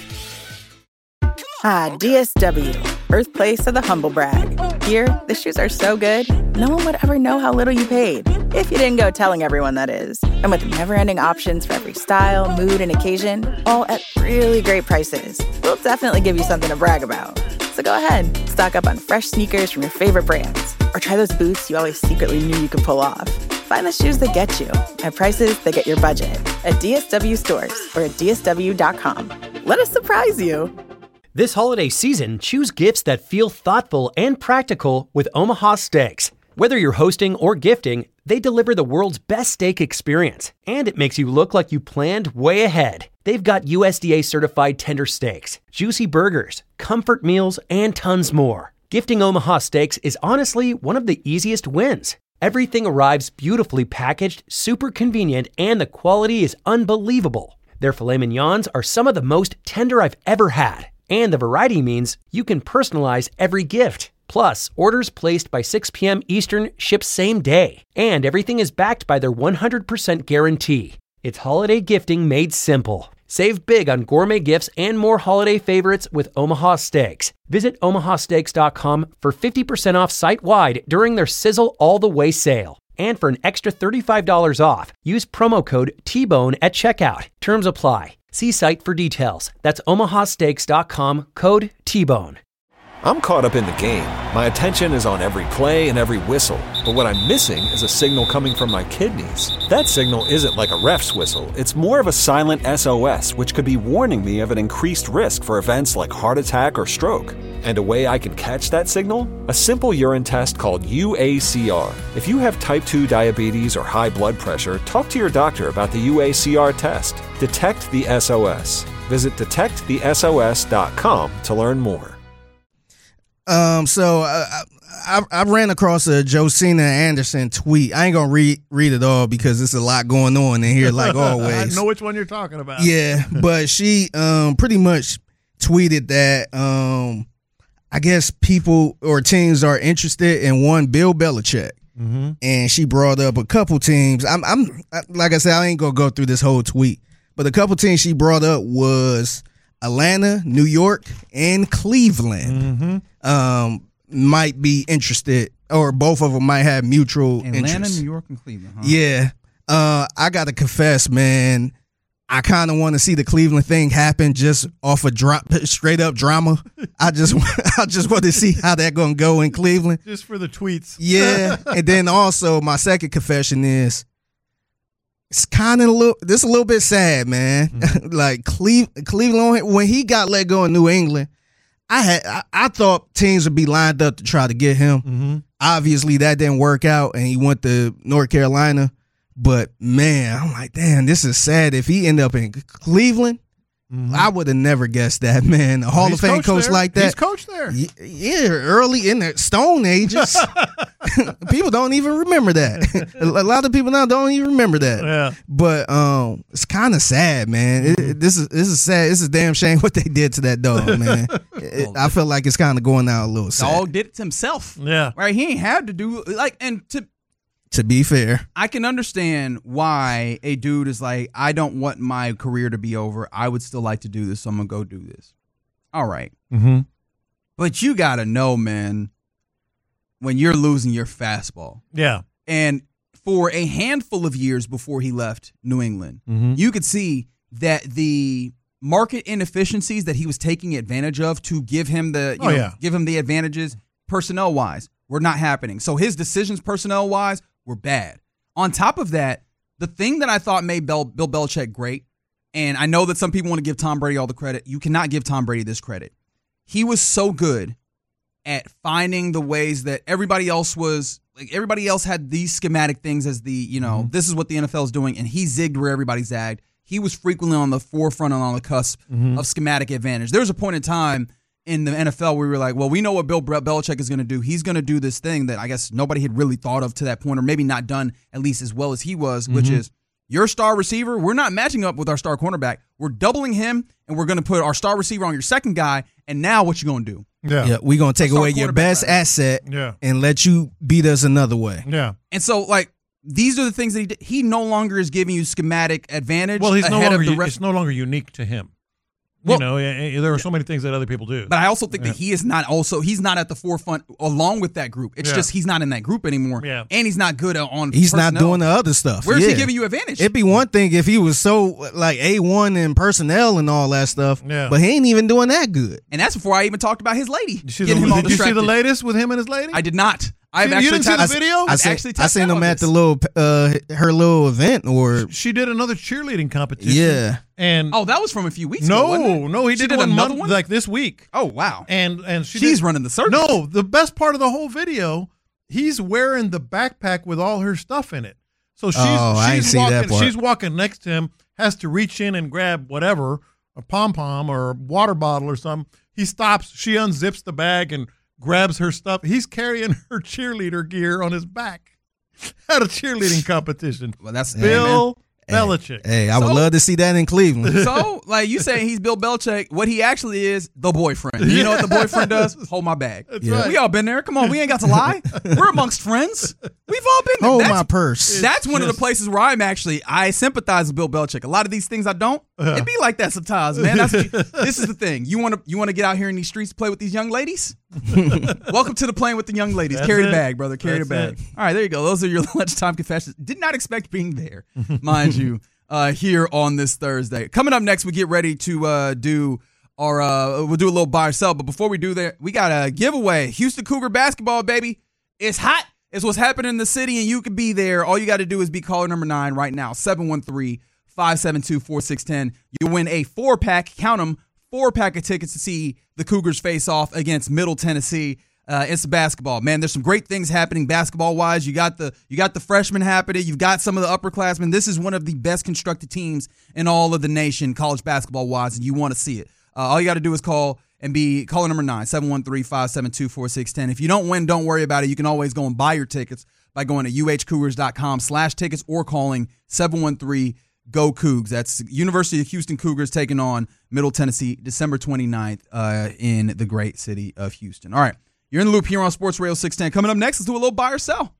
Ah, D S W, birthplace of the humble brag. Here, the shoes are so good, no one would ever know how little you paid. If you didn't go telling everyone, that is. And with never-ending options for every style, mood, and occasion, all at really great prices, we'll definitely give you something to brag about. So go ahead, stock up on fresh sneakers from your favorite brands, or try those boots you always secretly knew you could pull off. Find the shoes that get you at prices that get your budget at D S W stores or at D S W dot com. Let us surprise you. This holiday season, choose gifts that feel thoughtful and practical with Omaha Steaks. Whether you're hosting or gifting, they deliver the world's best steak experience, and it makes you look like you planned way ahead. They've got U S D A-certified tender steaks, juicy burgers, comfort meals, and tons more. Gifting Omaha Steaks is honestly one of the easiest wins. Everything arrives beautifully packaged, super convenient, and the quality is unbelievable. Their filet mignons are some of the most tender I've ever had. And the variety means you can personalize every gift. Plus, orders placed by six p.m. Eastern ship same day. And everything is backed by their one hundred percent guarantee. It's holiday gifting made simple. Save big on gourmet gifts and more holiday favorites with Omaha Steaks. Visit omaha steaks dot com for fifty percent off site-wide during their Sizzle All the Way sale. And for an extra thirty-five dollars off, use promo code T bone at checkout. Terms apply. See site for details. That's omaha steaks dot com, code T bone. I'm caught up in the game. My attention is on every play and every whistle. But what I'm missing is a signal coming from my kidneys. That signal isn't like a ref's whistle. It's more of a silent S O S, which could be warning me of an increased risk for events like heart attack or stroke. And a way I can catch that signal? A simple urine test called U A C R. If you have type two diabetes or high blood pressure, talk to your doctor about the U A C R test. Detect the S O S. Visit detect the S O S dot com to learn more. Um, so I, I I ran across a Josina Anderson tweet. I ain't gonna read read it all because there's a lot going on in here, like always. I know which one you're talking about. Yeah, but she um pretty much tweeted that um I guess people or teams are interested in one Bill Belichick. Mm-hmm. And she brought up a couple teams. I'm I'm like I said, I ain't gonna go through this whole tweet, but a couple teams she brought up was Atlanta, New York, and Cleveland. Mm-hmm. Um, might be interested, or both of them might have mutual Atlanta, interest. Atlanta, New York, and Cleveland. Huh? Yeah. Uh, I gotta confess, man. I kind of want to see the Cleveland thing happen just off of drop, straight up drama. I just, I just want to see how that gonna go in Cleveland. Just for the tweets. Yeah, and then also my second confession is, it's kind of a little, this a little bit sad, man. Mm-hmm. Like Cleve, Cleveland, when he got let go in New England, I had, I, I thought teams would be lined up to try to get him. Mm-hmm. Obviously, that didn't work out, and he went to North Carolina. But man, I'm like, damn, this is sad. If he ended up in Cleveland, mm-hmm. I would have never guessed that, man. A Hall He's of Fame coach there. like that. He's coached there. Yeah, early in the Stone Ages. People don't even remember that. A lot of people now don't even remember that. Yeah. But um, it's kind of sad, man. It, it, this is this is sad. It's a damn shame what they did to that dog, man. It, I feel like it's kind of going out a little sad. Dog did it to himself. Yeah. Right. He ain't had to do like and to. To be fair, I can understand why a dude is like, I don't want my career to be over. I would still like to do this, so I'm going to go do this. All right. Mm-hmm. But you got to know, man, when you're losing your fastball. Yeah. And for a handful of years before he left New England, mm-hmm. you could see that the market inefficiencies that he was taking advantage of to give him the, you oh, know, yeah. give him the advantages personnel-wise were not happening. So his decisions personnel-wise were bad. On top of that, the thing that I thought made Bill, Bill Belichick great, and I know that some people want to give Tom Brady all the credit. You cannot give Tom Brady this credit. He was so good at finding the ways that everybody else was, like everybody else had these schematic things as the, you know, mm-hmm. this is what the N F L is doing, and he zigged where everybody zagged. He was frequently on the forefront and on the cusp mm-hmm. of schematic advantage. There was a point in time in the N F L where we were like, well, we know what Bill Belichick is going to do. He's going to do this thing that I guess nobody had really thought of to that point, or maybe not done at least as well as he was, mm-hmm. which is your star receiver, we're not matching up with our star cornerback. We're doubling him, and we're going to put our star receiver on your second guy, and now what you going to do? Yeah, yeah we're going to take away your best guy. asset yeah. and let you beat us another way. Yeah. And so, like, these are the things that he did. He no longer is giving you schematic advantage well, he's ahead no longer, of the rest. It's no longer unique to him. Well, you know, there are so many things that other people do. But I also think yeah. that he is not also he's not at the forefront along with that group. It's yeah. just he's not in that group anymore. Yeah. And he's not good on He's personnel. not doing the other stuff. Where's yeah. he giving you advantage? It'd be one thing if he was so like A one in personnel and all that stuff. Yeah. But he ain't even doing that good. And that's before I even talked about his lady. Did you see, getting the, him all did you see the distracted. latest with him and his lady? I did not. I've you actually didn't see the tapped- video? I, I've seen, actually I seen tapped him on at the this. little uh, her little event or She did another cheerleading competition. Yeah. And Oh, that was from a few weeks no, ago, wasn't it? no, he She did, did one another month, one? like this week. Oh, wow. And and she She's did, running the circus. No, the best part of the whole video, he's wearing the backpack with all her stuff in it. So she's Oh, I she's ain't see walking that part. she's walking next to him, has to reach in and grab whatever, a pom-pom or a water bottle or something. He stops, she unzips the bag and grabs her stuff. He's carrying her cheerleader gear on his back at a cheerleading competition. Well, that's Bill Hey, Belichick. Hey, I So- would love to see that in Cleveland. So, like you saying he's Bill Belichick, what he actually is, the boyfriend. You know what the boyfriend does? Hold my bag. Yeah. We all been there. Come on, we ain't got to lie. We're amongst friends. We've all been there. Hold That's- my purse. That's one of the just- places where I'm actually I sympathize with Bill Belichick. A lot of these things I don't. It'd be like that sometimes, man. That's what you, this is the thing. You want to you want to get out here in these streets to play with these young ladies? Welcome to the playing with the young ladies. That's Carry the it. bag, brother. Carry That's the bag. it. All right, there you go. Those are your lunchtime confessions. Did not expect being there, mind you. Uh, here on this Thursday. Coming up next, we get ready to uh, do our, uh, we'll do a little buy or sell. But before we do that, we got a giveaway. Houston Cougar basketball, baby. It's hot. It's what's happening in the city, and you can be there. All you got to do is be caller number nine right now, seven one three, five seven two, four six one zero. You'll win a four-pack, count them, four-pack of tickets to see the Cougars face off against Middle Tennessee. Uh, it's basketball, man. There's some great things happening basketball-wise. You got the you got the freshmen happening. You've got some of the upperclassmen. This is one of the best constructed teams in all of the nation, college basketball-wise, and you want to see it. Uh, all you got to do is call and be caller number nine, seven one three, five seven two, four six one zero. If you don't win, don't worry about it. You can always go and buy your tickets by going to uhcougars.com slash tickets or calling seven one three, G O Cougs. That's University of Houston Cougars taking on Middle Tennessee December twenty-ninth uh, in the great city of Houston. All right. You're in the loop here on Sports Radio six ten. Coming up next, let's do a little buy or sell.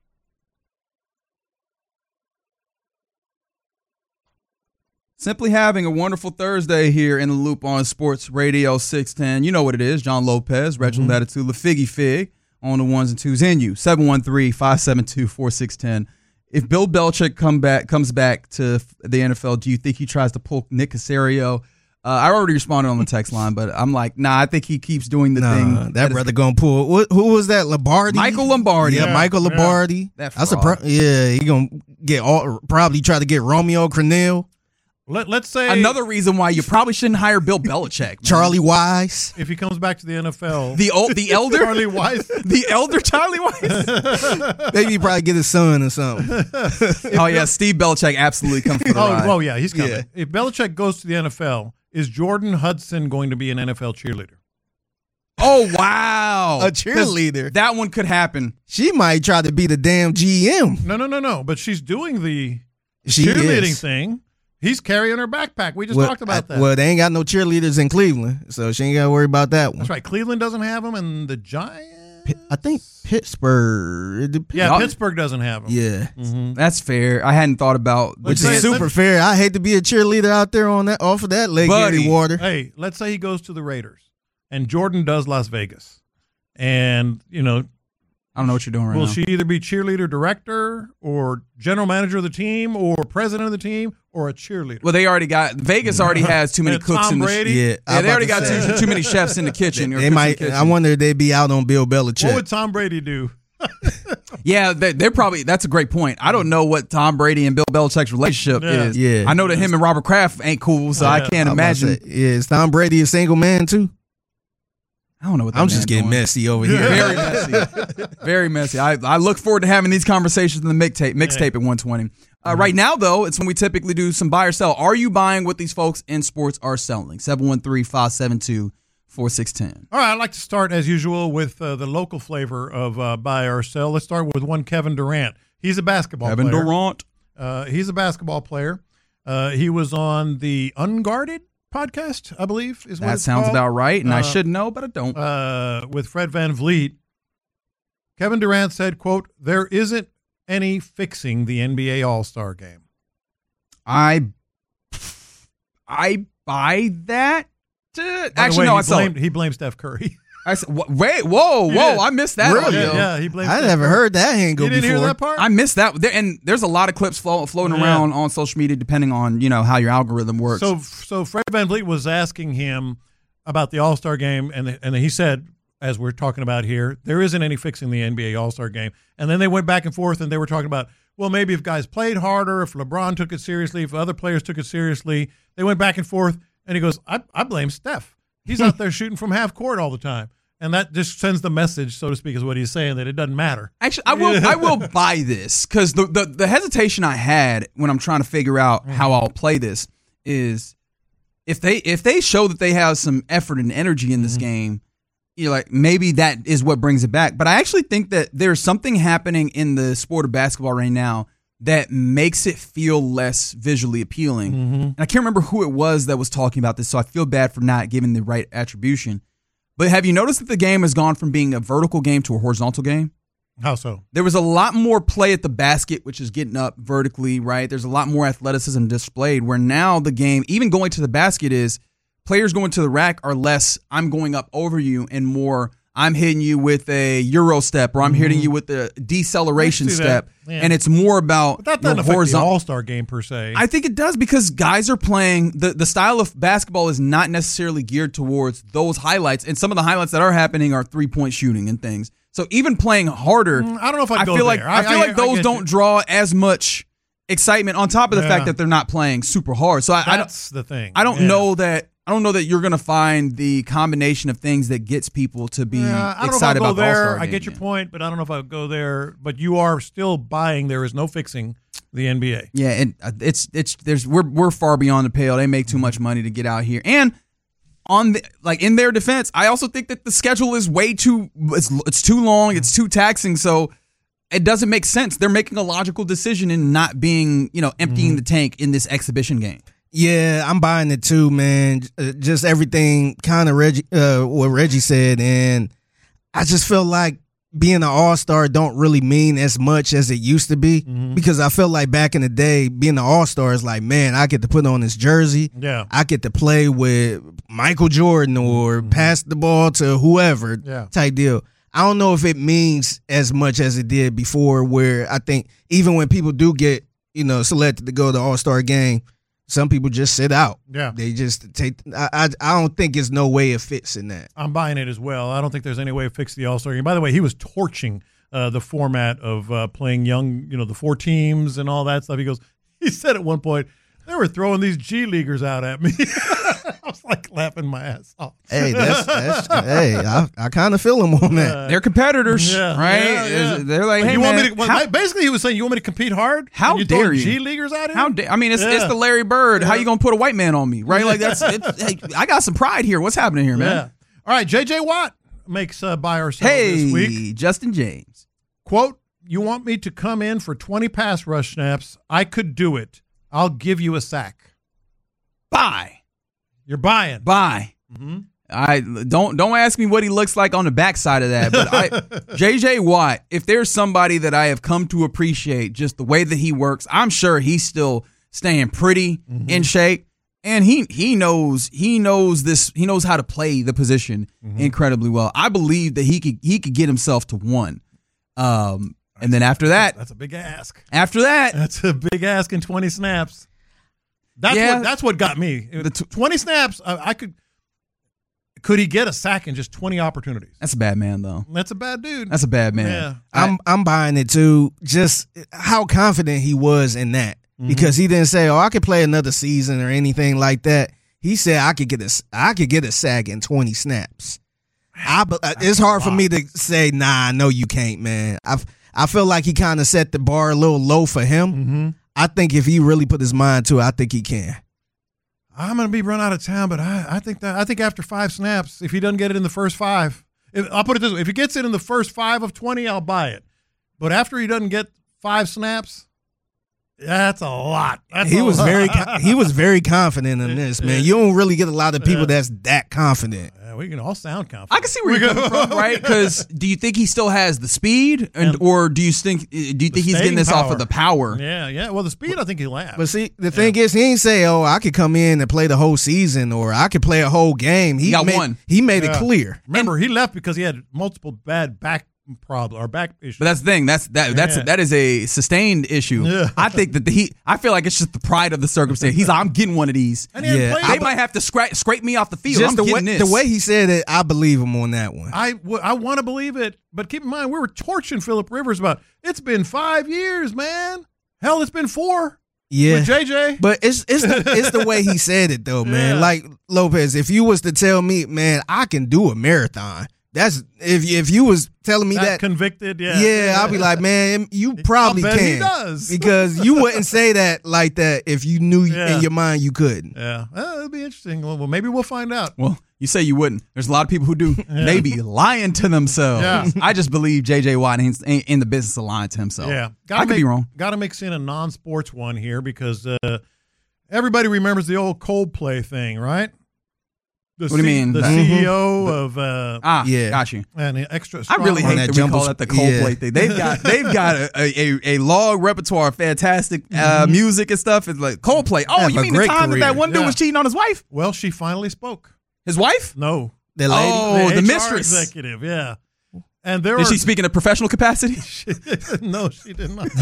Simply having a wonderful Thursday here in the loop on Sports Radio six ten. You know what it is. John Lopez, Reginald mm-hmm. Attitude, LaFiggy Fig on the ones and twos. And you, seven one three, five seven two, four six one zero. If Bill Belichick come back, comes back to the N F L, do you think he tries to pull Nick Caserio? Uh, I already responded on the text line, but I'm like, nah, I think he keeps doing the nah, thing. That, that brother is, gonna pull. What, who was that? Lombardi? Michael Lombardi. Yeah, Yeah, Michael yeah. Lombardi. That That's a fraud. pro- yeah. He gonna get all probably try to get Romeo Crennel, Let, let's say Another reason why you probably shouldn't hire Bill Belichick. man. Charlie Wise. if he comes back to the N F L, The old, the elder, Charlie Weiss. the elder Charlie Weiss. Maybe he probably get his son or something. Oh yeah, Steve Belichick absolutely comes for the Oh, ride. well, yeah, he's coming. Yeah. If Belichick goes to the N F L, is Jordan Hudson going to be an N F L cheerleader? Oh wow, A cheerleader. That one could happen. She might try to be the damn G M. No, no, no, no. But she's doing the She cheerleading is. thing. He's carrying her backpack. We just Well, talked about I- that. Well, they ain't got no cheerleaders in Cleveland, so she ain't got to worry about that one. That's right. Cleveland doesn't have him, and the Giants. Pi- I think Pittsburgh. it dep- Yeah, Y'all- Pittsburgh doesn't have him. Yeah. Mhm. That's fair. I hadn't thought about, Which Let's say- is super let's- fair. I hate to be a cheerleader out there on that off of that Lake Buddy. Erie water. Hey, let's say he goes to the Raiders, and Jordan does Las Vegas, and you know, I don't know what you're doing right will now. she either be cheerleader director or general manager of the team or president of the team or a cheerleader? Well, they already got Vegas. Already has too many And cooks Tom in the Brady? Yeah, I Yeah, they about already to got say. too, too many chefs in the kitchen. or They cooks in might. the kitchen. I wonder if they'd be out on Bill What Belichick. would Tom Brady do? Yeah, they, they're probably. That's a great point. I don't know what Tom Brady and Bill Belichick's relationship Yeah. is. Yeah. I know that him and Robert Kraft ain't cool, so I Yeah. can't I'm about to imagine. say, yeah, is Tom Brady a single man too? I don't know what that I'm man just getting doing. messy over here. Very messy. Very messy. I, I look forward to having these conversations in the mixtape mixtape at one twenty. Uh, right now, though, it's when we typically do some buy or sell. Are you buying what these folks in sports are selling? seven one three, five seven two, four six one zero. All right, I'd like to start, as usual, with uh, the local flavor of uh, buy or sell. Let's start with one Kevin Durant. He's a basketball Kevin player. Durant. Uh, he's a basketball player. Uh, he was on the Unguarded podcast, I believe, is what That it's sounds called. about right, and I Uh, should know, but I don't. Uh, with Fred Van Vliet. Kevin Durant said, quote, "There isn't any fixing the N B A All-Star game." I I buy that. Uh, By the Actually, way, no, he I saw blamed, it. he blamed Steph Curry. I said, wh- wait, whoa, whoa! Yeah. I missed that. Really? audio. yeah, yeah, he blamed I Steph never Curry. heard that angle You didn't before. hear that part? I missed that. There, and there's a lot of clips flo- floating Yeah. around on social media, depending on you know how your algorithm works. So, so Fred Van Vliet was asking him about the All-Star game, and and he said, as we're talking about here, there isn't any fixing the N B A All-Star game. And then they went back and forth, and they were talking about, well, maybe if guys played harder, if LeBron took it seriously, if other players took it seriously. They went back and forth, and he goes, I, I blame Steph. He's out there shooting from half court all the time. And that just sends the message, so to speak, is what he's saying, that it doesn't matter. Actually, I will. I will buy this because the, the the hesitation I had when I'm trying to figure out how I'll play this is if they if they show that they have some effort and energy in this Mm-hmm. game, you're like maybe that is what brings it back. But I actually think that there's something happening in the sport of basketball right now that makes it feel less visually appealing. Mm-hmm. And I can't remember who it was that was talking about this, so I feel bad for not giving the right attribution. But have you noticed that the game has gone from being a vertical game to a horizontal game? How so? There was a lot more play at the basket, which is getting up vertically, right? There's a lot more athleticism displayed, where now the game, even going to the basket, is players going to the rack are less, I'm going up over you, and more, I'm hitting you with a Euro step, or I'm hitting you with a deceleration I see step. that. Yeah. And it's more about But that your doesn't affect the horizontal. All-Star game, per se. I think it does because guys are playing the, the style of basketball is not necessarily geared towards those highlights, and some of the highlights that are happening are three point shooting and things. So even playing harder, Mm, I don't know if I'd I go feel like there. I, I- feel I- like I those get don't you. draw as much excitement. On top of the Yeah. fact that they're not playing super hard, so I, I don't That's the thing. I don't Yeah. know that I don't know that you're going to find the combination of things that gets people to be Yeah, I don't excited know if I'll about go the there. All-Star I game. get your point, but I don't know if I'll go there. But you are still buying. There is no fixing the N B A. Yeah, and uh, it's it's there's we're we're far beyond the pale. They make too much money to get out here, and on the like in their defense, I also think that the schedule is way too it's it's too long, it's too taxing, so it doesn't make sense. They're making a logical decision in not being you know emptying the tank in this exhibition game. Yeah, I'm buying it too, man. Uh, Just everything kind of Reggie, uh, what Reggie said, and I just feel like being an all-star don't really mean as much as it used to be because I feel like back in the day, being an all-star is like, man, I get to put on this jersey. Yeah. I get to play with Michael Jordan or pass the ball to whoever Yeah. type deal. I don't know if it means as much as it did before, where I think even when people do get, you know, selected to go to the all-star game, some people just sit out. Yeah. They just take I, I I don't think there's no way it fits in that. I'm buying it as well. I don't think there's any way to fix the All-Star game. By the way, he was torching uh, the format of uh, playing young, you know, the four teams and all that stuff. He goes, he said at one point, they were throwing these G Leaguers out at me. I was like laughing my ass off. Hey, that's that's hey, I, I kind of feel him on that. They're competitors, Yeah, right? yeah, yeah. They're like, hey, you want man, me to? Well, how, basically, he was saying, you want me to compete hard? How And you dare throwing you? G Leaguers out here? how da- I mean, it's it's Yeah. the Larry Bird. How you gonna put a white man on me, right? Like that's. It's, hey, I got some pride here. What's happening here, man? Yeah. All right, J J Watt makes uh, buy or sell Hey, this week. Justin James. Quote, you want me to come in for twenty pass rush snaps? I could do it. I'll give you a sack. Buy. You're buying. Bye. I don't don't ask me what he looks like on the backside of that, but I J J Watt, if there's somebody that I have come to appreciate just the way that he works, I'm sure he's still staying pretty in shape, and he he knows he knows this he knows how to play the position incredibly well. I believe that he could he could get himself to one. Um and then after that, That's a big ask. after that, That's a big ask in twenty snaps. That's Yeah. what that's what got me. The t- twenty snaps, I, I could could he get a sack in just twenty opportunities? That's a bad man, though. That's a bad dude. That's a bad man. Yeah. I'm I'm buying it too. Just how confident he was in that, mm-hmm. because he didn't say, "Oh, I could play another season" or anything like that. He said, "I could get a I could get a sack in twenty snaps." I it's hard for me to say, "Nah, no, you can't, man." I I feel like he kind of set the bar a little low for him. Mm-hmm. I think if he really put his mind to it, I think he can. I'm going to be run out of town, but I, I think that I think after five snaps, if he doesn't get it in the first five, if, I'll put it this way: if he gets it in the first five of twenty, I'll buy it. But after he doesn't get five snaps, that's a lot. That's he a was lot. very he was very confident in this, man. You don't really get a lot of people that's that confident. Yeah, we can all sound confident. I can see where you're coming from, right? Because do you think he still has the speed, and, and or do you think do you think he's getting this power. off of the power? Yeah, yeah. Well, the speed, I think he'll have. But see, the thing is, he ain't say, "Oh, I could come in and play the whole season," or "I could play a whole game." He, he got made, one. He made yeah. it clear. Remember, he left because he had multiple bad back problem or back issues. But that's the thing. That's that. That's Yeah. that is a sustained issue. Yeah. I think that the, he. I feel like it's just the pride of the circumstance. He's like, I'm getting one of these. And he hadn't Yeah. played, They but might have to scrape scrape me off the field. Just I'm the getting way, this. the way he said it, I believe him on that one. I, w- I want to believe it, but keep in mind, we were torching Phillip Rivers about, it's been five years, man. Hell, it's been four Yeah, with J J. but it's it's the, it's the way he said it though, man. Yeah. Like Lopez, if you was to tell me, man, I can do a marathon. That's if if you was telling me That that, convicted, yeah. yeah, I'll be like, man, you probably I'll bet can. he does. Because you wouldn't say that like that if you knew Yeah. in your mind you couldn't. Yeah, well, it'll be interesting. Well, well, maybe we'll find out. Well, you say you wouldn't. There's a lot of people who do. They be lying to themselves. Yeah. I just believe J J Watt ain't, ain't in the business of lying to himself. Yeah, I could make, be wrong. Got to mix in a non-sports one here because uh, everybody remembers the old Coldplay thing, right? The What do you mean? The Mhm. C E O of uh, Ah, Yeah. got you. and the extra. I strong really arm. hate that that we jumbo call sp- that the Coldplay yeah. thing. They've got they've got a, a, a long repertoire of fantastic uh, Mm-hmm. music and stuff. It's like Coldplay. Oh, Have you a mean the great time that career. that one dude Yeah. was cheating on his wife? Well, she finally spoke. His wife? No, The lady. Oh, the H R mistress. executive. Yeah, and there Did are she speak in a professional capacity? no, she did not.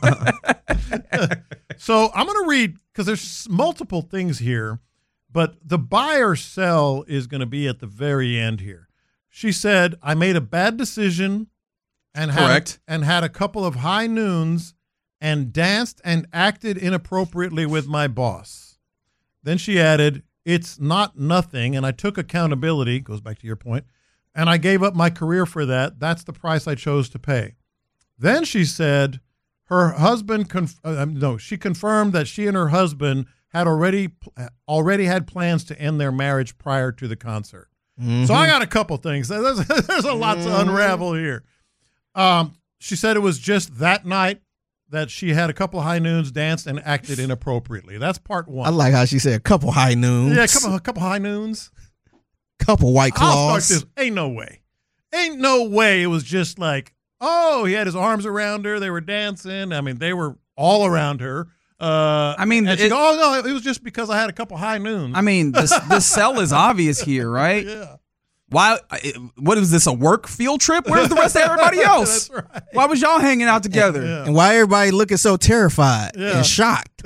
So I'm going to read because there's multiple things here, but the buy or sell is going to be at the very end here. She said, "I made a bad decision and had Correct. and had a couple of high noons and danced and acted inappropriately with my boss." Then she added, "It's not nothing, and I took accountability," goes back to your point, "and I gave up my career for that. That's the price I chose to pay." Then she said her husband, conf- uh, no, she confirmed that she and her husband had already already had plans to end their marriage prior to the concert. Mm-hmm. So I got a couple things. There's, there's a lot to unravel here. Um, she said it was just that night that she had a couple of high noons, danced, and acted inappropriately. That's part one. I like how she said a couple high noons. Yeah, a couple, a couple high noons. couple white I'll claws. start this. Ain't no way. Ain't no way. It was just like, oh, he had his arms around her. They were dancing. I mean, they were all around her. Uh, I mean, and she it- go, oh no, it was just because I had a couple high noons. I mean, the, the sell is obvious here, right? yeah, Why? What was this, a work field trip? Where's the rest of everybody else? that's right. Why was y'all hanging out together? Yeah. And why everybody looking so terrified Yeah. and shocked?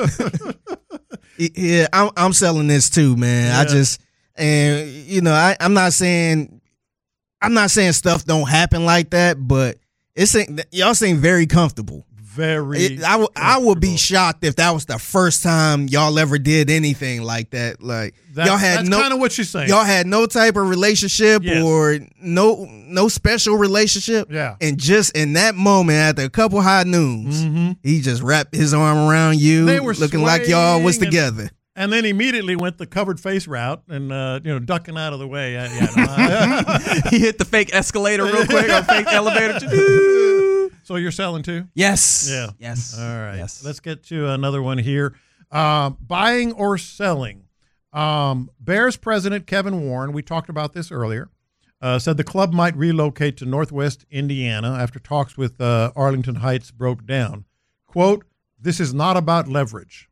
Yeah, I'm I'm selling this too, man. I Yeah. just and you know I I'm not saying I'm not saying stuff don't happen like that, but it's y'all seem very comfortable. Very. It, I would I would be comfortable. shocked if that was the first time y'all ever did anything like that. Like That- y'all had that's no kind of what she's saying. y'all had no type of relationship Yes. or no no special relationship. Yeah. And just in that moment, after a couple high noons, Mhm. he just wrapped his arm around you, They were looking like y'all was swaying and- together. And then immediately went the covered face route and uh, you know ducking out of the way. Yeah, yeah, no, I- He hit the fake escalator real quick, or fake elevator. So you're selling too? Yes. Yeah. Yes. All right. Yes. Let's get to another one here. Um, buying or selling. Um, Bears president Kevin Warren, we talked about this earlier, uh, said the club might relocate to Northwest Indiana after talks with uh, Arlington Heights broke down. Quote, "This is not about leverage."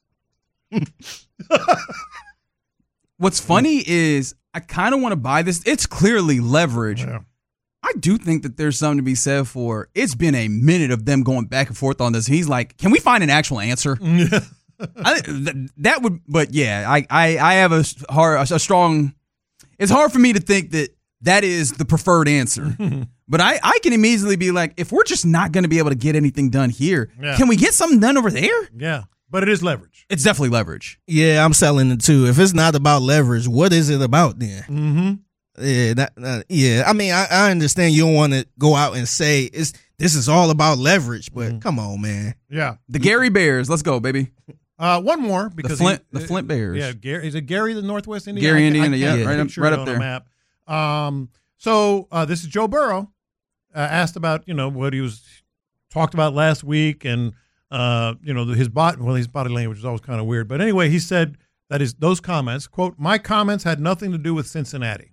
What's funny is I kind of want to buy this. It's clearly leverage. Yeah. I do think that there's something to be said for it's been a minute of them going back and forth on this. He's like, can we find an actual answer? I, th- that would, but yeah, I, I, I have a hard, a strong. it's hard for me to think that that is the preferred answer. But I, I can immediately be like, if we're just not going to be able to get anything done here, Yeah. can we get something done over there? Yeah, but it is leverage. It's definitely leverage. Yeah, I'm selling it too. If it's not about leverage, what is it about then? Mm-hmm. Yeah, that, uh, yeah. I mean, I, I understand you don't want to go out and say it's this is all about leverage, but Mm-hmm. come on, man. Yeah. The Gary Bears. Let's go, baby. Uh, one more because the Flint, he- the Flint Bears. Yeah, Gary, is it Gary, the Northwest Indiana? Gary, I- Indiana, I yeah, can't right up- picture right it up on there. a map. Um, so uh, this is Joe Burrow uh, asked about you know what he was talked about last week, and uh, you know his bot well his body language is always kind of weird, but anyway, he said that is those comments quote my comments had nothing to do with Cincinnati.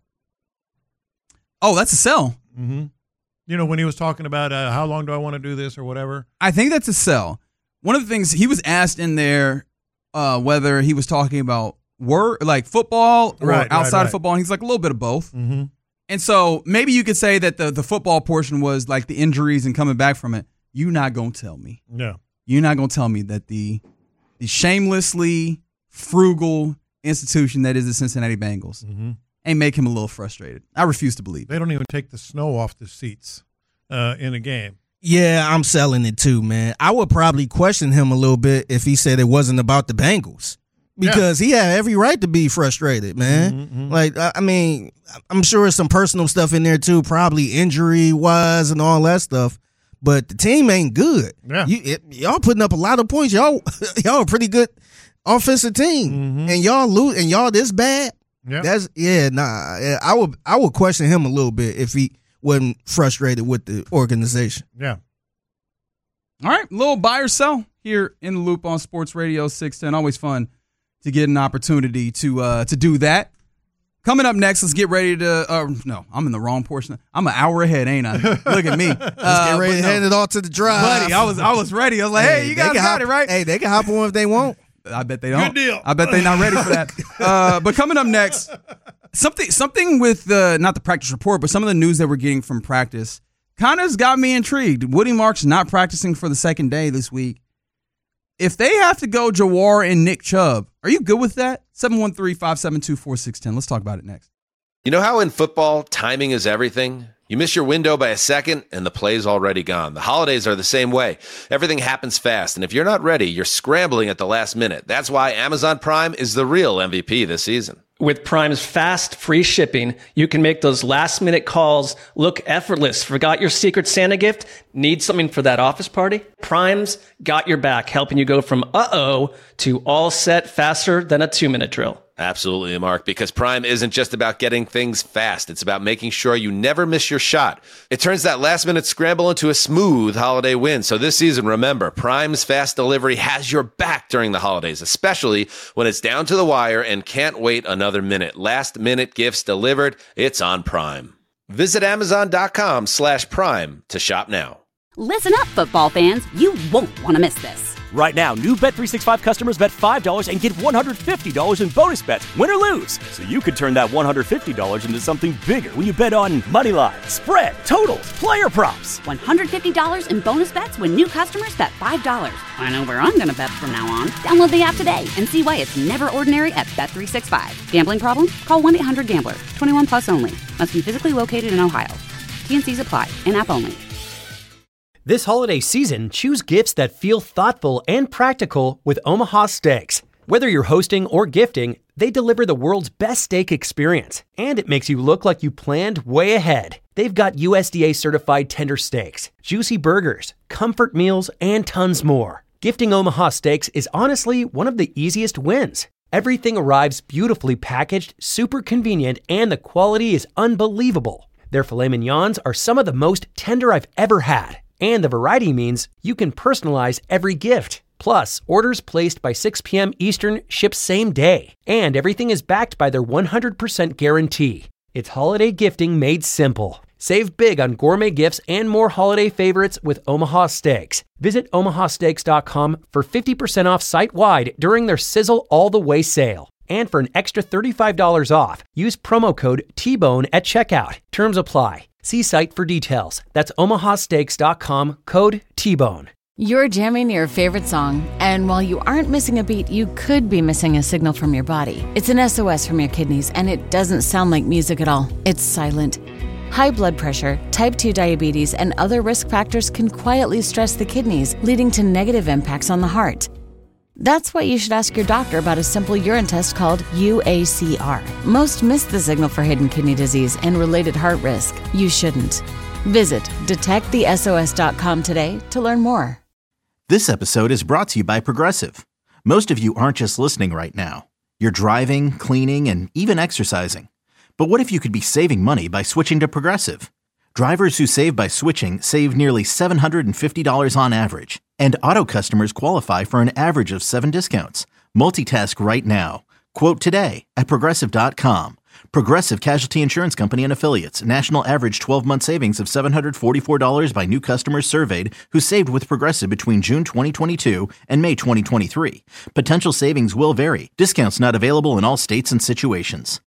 Oh, that's a sell. Mm-hmm. You know when he was talking about uh, how long do I want to do this or whatever. I think that's a sell. One of the things he was asked in there uh, whether he was talking about work, like football or Right, outside right, right. of football. And he's like a little bit of both. Mm-hmm. And so maybe you could say that the, the football portion was like the injuries and coming back from it. You're not going to tell me. Yeah. You're not going to tell me that the the shamelessly frugal institution that is the Cincinnati Bengals Mm-hmm. ain't make him a little frustrated. I refuse to believe it. They don't even take the snow off the seats uh, in a game. Yeah, I'm selling it too, man. I would probably question him a little bit if he said it wasn't about the Bengals. Because yeah. he had every right to be frustrated, man. Mm-hmm. Like, I mean, I'm sure there's some personal stuff in there too, probably injury-wise and all that stuff. But the team ain't good. Yeah. You, it, y'all putting up a lot of points. Y'all, y'all a pretty good offensive team, Mm-hmm. and y'all lose, and y'all this bad. Yeah. That's yeah, nah. Yeah, I would, I would question him a little bit if he wasn't frustrated with the organization. Yeah. All right, little buy or sell here in the Loop on Sports Radio six ten. Always fun to get an opportunity to uh, to do that. Coming up next, let's get ready to. Uh, no, I'm in the wrong portion. I'm an hour ahead, ain't I? Look at me. Uh, Let's get ready to no. hand it all to the drive, buddy. I was I was ready. I was like, hey, you they guys can got hop, it right. Hey, they can hop on if they want. I bet they don't. Good deal. I bet they're not ready for that. Uh, but coming up next, something something with the not the practice report, but some of the news that we're getting from practice kind of got me intrigued. Woody Marks not practicing for the second day this week. If they have to go Jawar and Nick Chubb, are you good with that? seven one three, five seven two, four six one zero. Let's talk about it next. You know how in football, timing is everything? You miss your window by a second, and the play's already gone. The holidays are the same way. Everything happens fast, and if you're not ready, you're scrambling at the last minute. That's why Amazon Prime is the real M V P this season. With Prime's fast, free shipping, you can make those last-minute calls look effortless. Forgot your Secret Santa gift? Need something for that office party? Prime's got your back, helping you go from uh-oh to all set faster than a two-minute drill. Absolutely, Mark, because Prime isn't just about getting things fast. It's about making sure you never miss your shot. It turns that last-minute scramble into a smooth holiday win. So this season, remember, Prime's fast delivery has your back during the holidays, especially when it's down to the wire and can't wait another minute. Last-minute gifts delivered. It's on Prime. Visit Amazon.com slash Prime to shop now. Listen up, football fans. You won't want to miss this. Right now, new Bet three sixty-five customers bet five dollars and get one hundred fifty dollars in bonus bets, win or lose. So you could turn that one hundred fifty dollars into something bigger when you bet on money line, spread, totals, player props. one hundred fifty dollars in bonus bets when new customers bet five dollars. I know where I'm going to bet from now on. Download the app today and see why it's never ordinary at Bet three sixty-five. Gambling problem? Call one eight hundred gambler. twenty-one plus only. Must be physically located in Ohio. T and C's apply. In-app only. This holiday season, choose gifts that feel thoughtful and practical with Omaha Steaks. Whether you're hosting or gifting, they deliver the world's best steak experience, and it makes you look like you planned way ahead. They've got U S D A certified tender steaks, juicy burgers, comfort meals, and tons more. Gifting Omaha Steaks is honestly one of the easiest wins. Everything arrives beautifully packaged, super convenient, and the quality is unbelievable. Their filet mignons are some of the most tender I've ever had. And the variety means you can personalize every gift. Plus, orders placed by six p.m. Eastern ship same day. And everything is backed by their one hundred percent guarantee. It's holiday gifting made simple. Save big on gourmet gifts and more holiday favorites with Omaha Steaks. Visit omaha steaks dot com for fifty percent off site-wide during their Sizzle All the Way sale. And for an extra thirty-five dollars off, use promo code T bone at checkout. Terms apply. See site for details. That's omaha steaks dot com, code T bone. You're jamming your favorite song, and while you aren't missing a beat, you could be missing a signal from your body. It's an S O S from your kidneys, and it doesn't sound like music at all. It's silent. High blood pressure, type two diabetes, and other risk factors can quietly stress the kidneys, leading to negative impacts on the heart. That's why you should ask your doctor about a simple urine test called U A C R. Most miss the signal for hidden kidney disease and related heart risk. You shouldn't. Visit detect the S O S dot com today to learn more. This episode is brought to you by Progressive. Most of you aren't just listening right now. You're driving, cleaning, and even exercising. But what if you could be saving money by switching to Progressive? Drivers who save by switching save nearly seven hundred fifty dollars on average. And auto customers qualify for an average of seven discounts. Multitask right now. Quote today at Progressive dot com. Progressive Casualty Insurance Company and Affiliates. National average twelve-month savings of seven hundred forty-four dollars by new customers surveyed who saved with Progressive between June twenty twenty-two and May twenty twenty-three. Potential savings will vary. Discounts not available in all states and situations.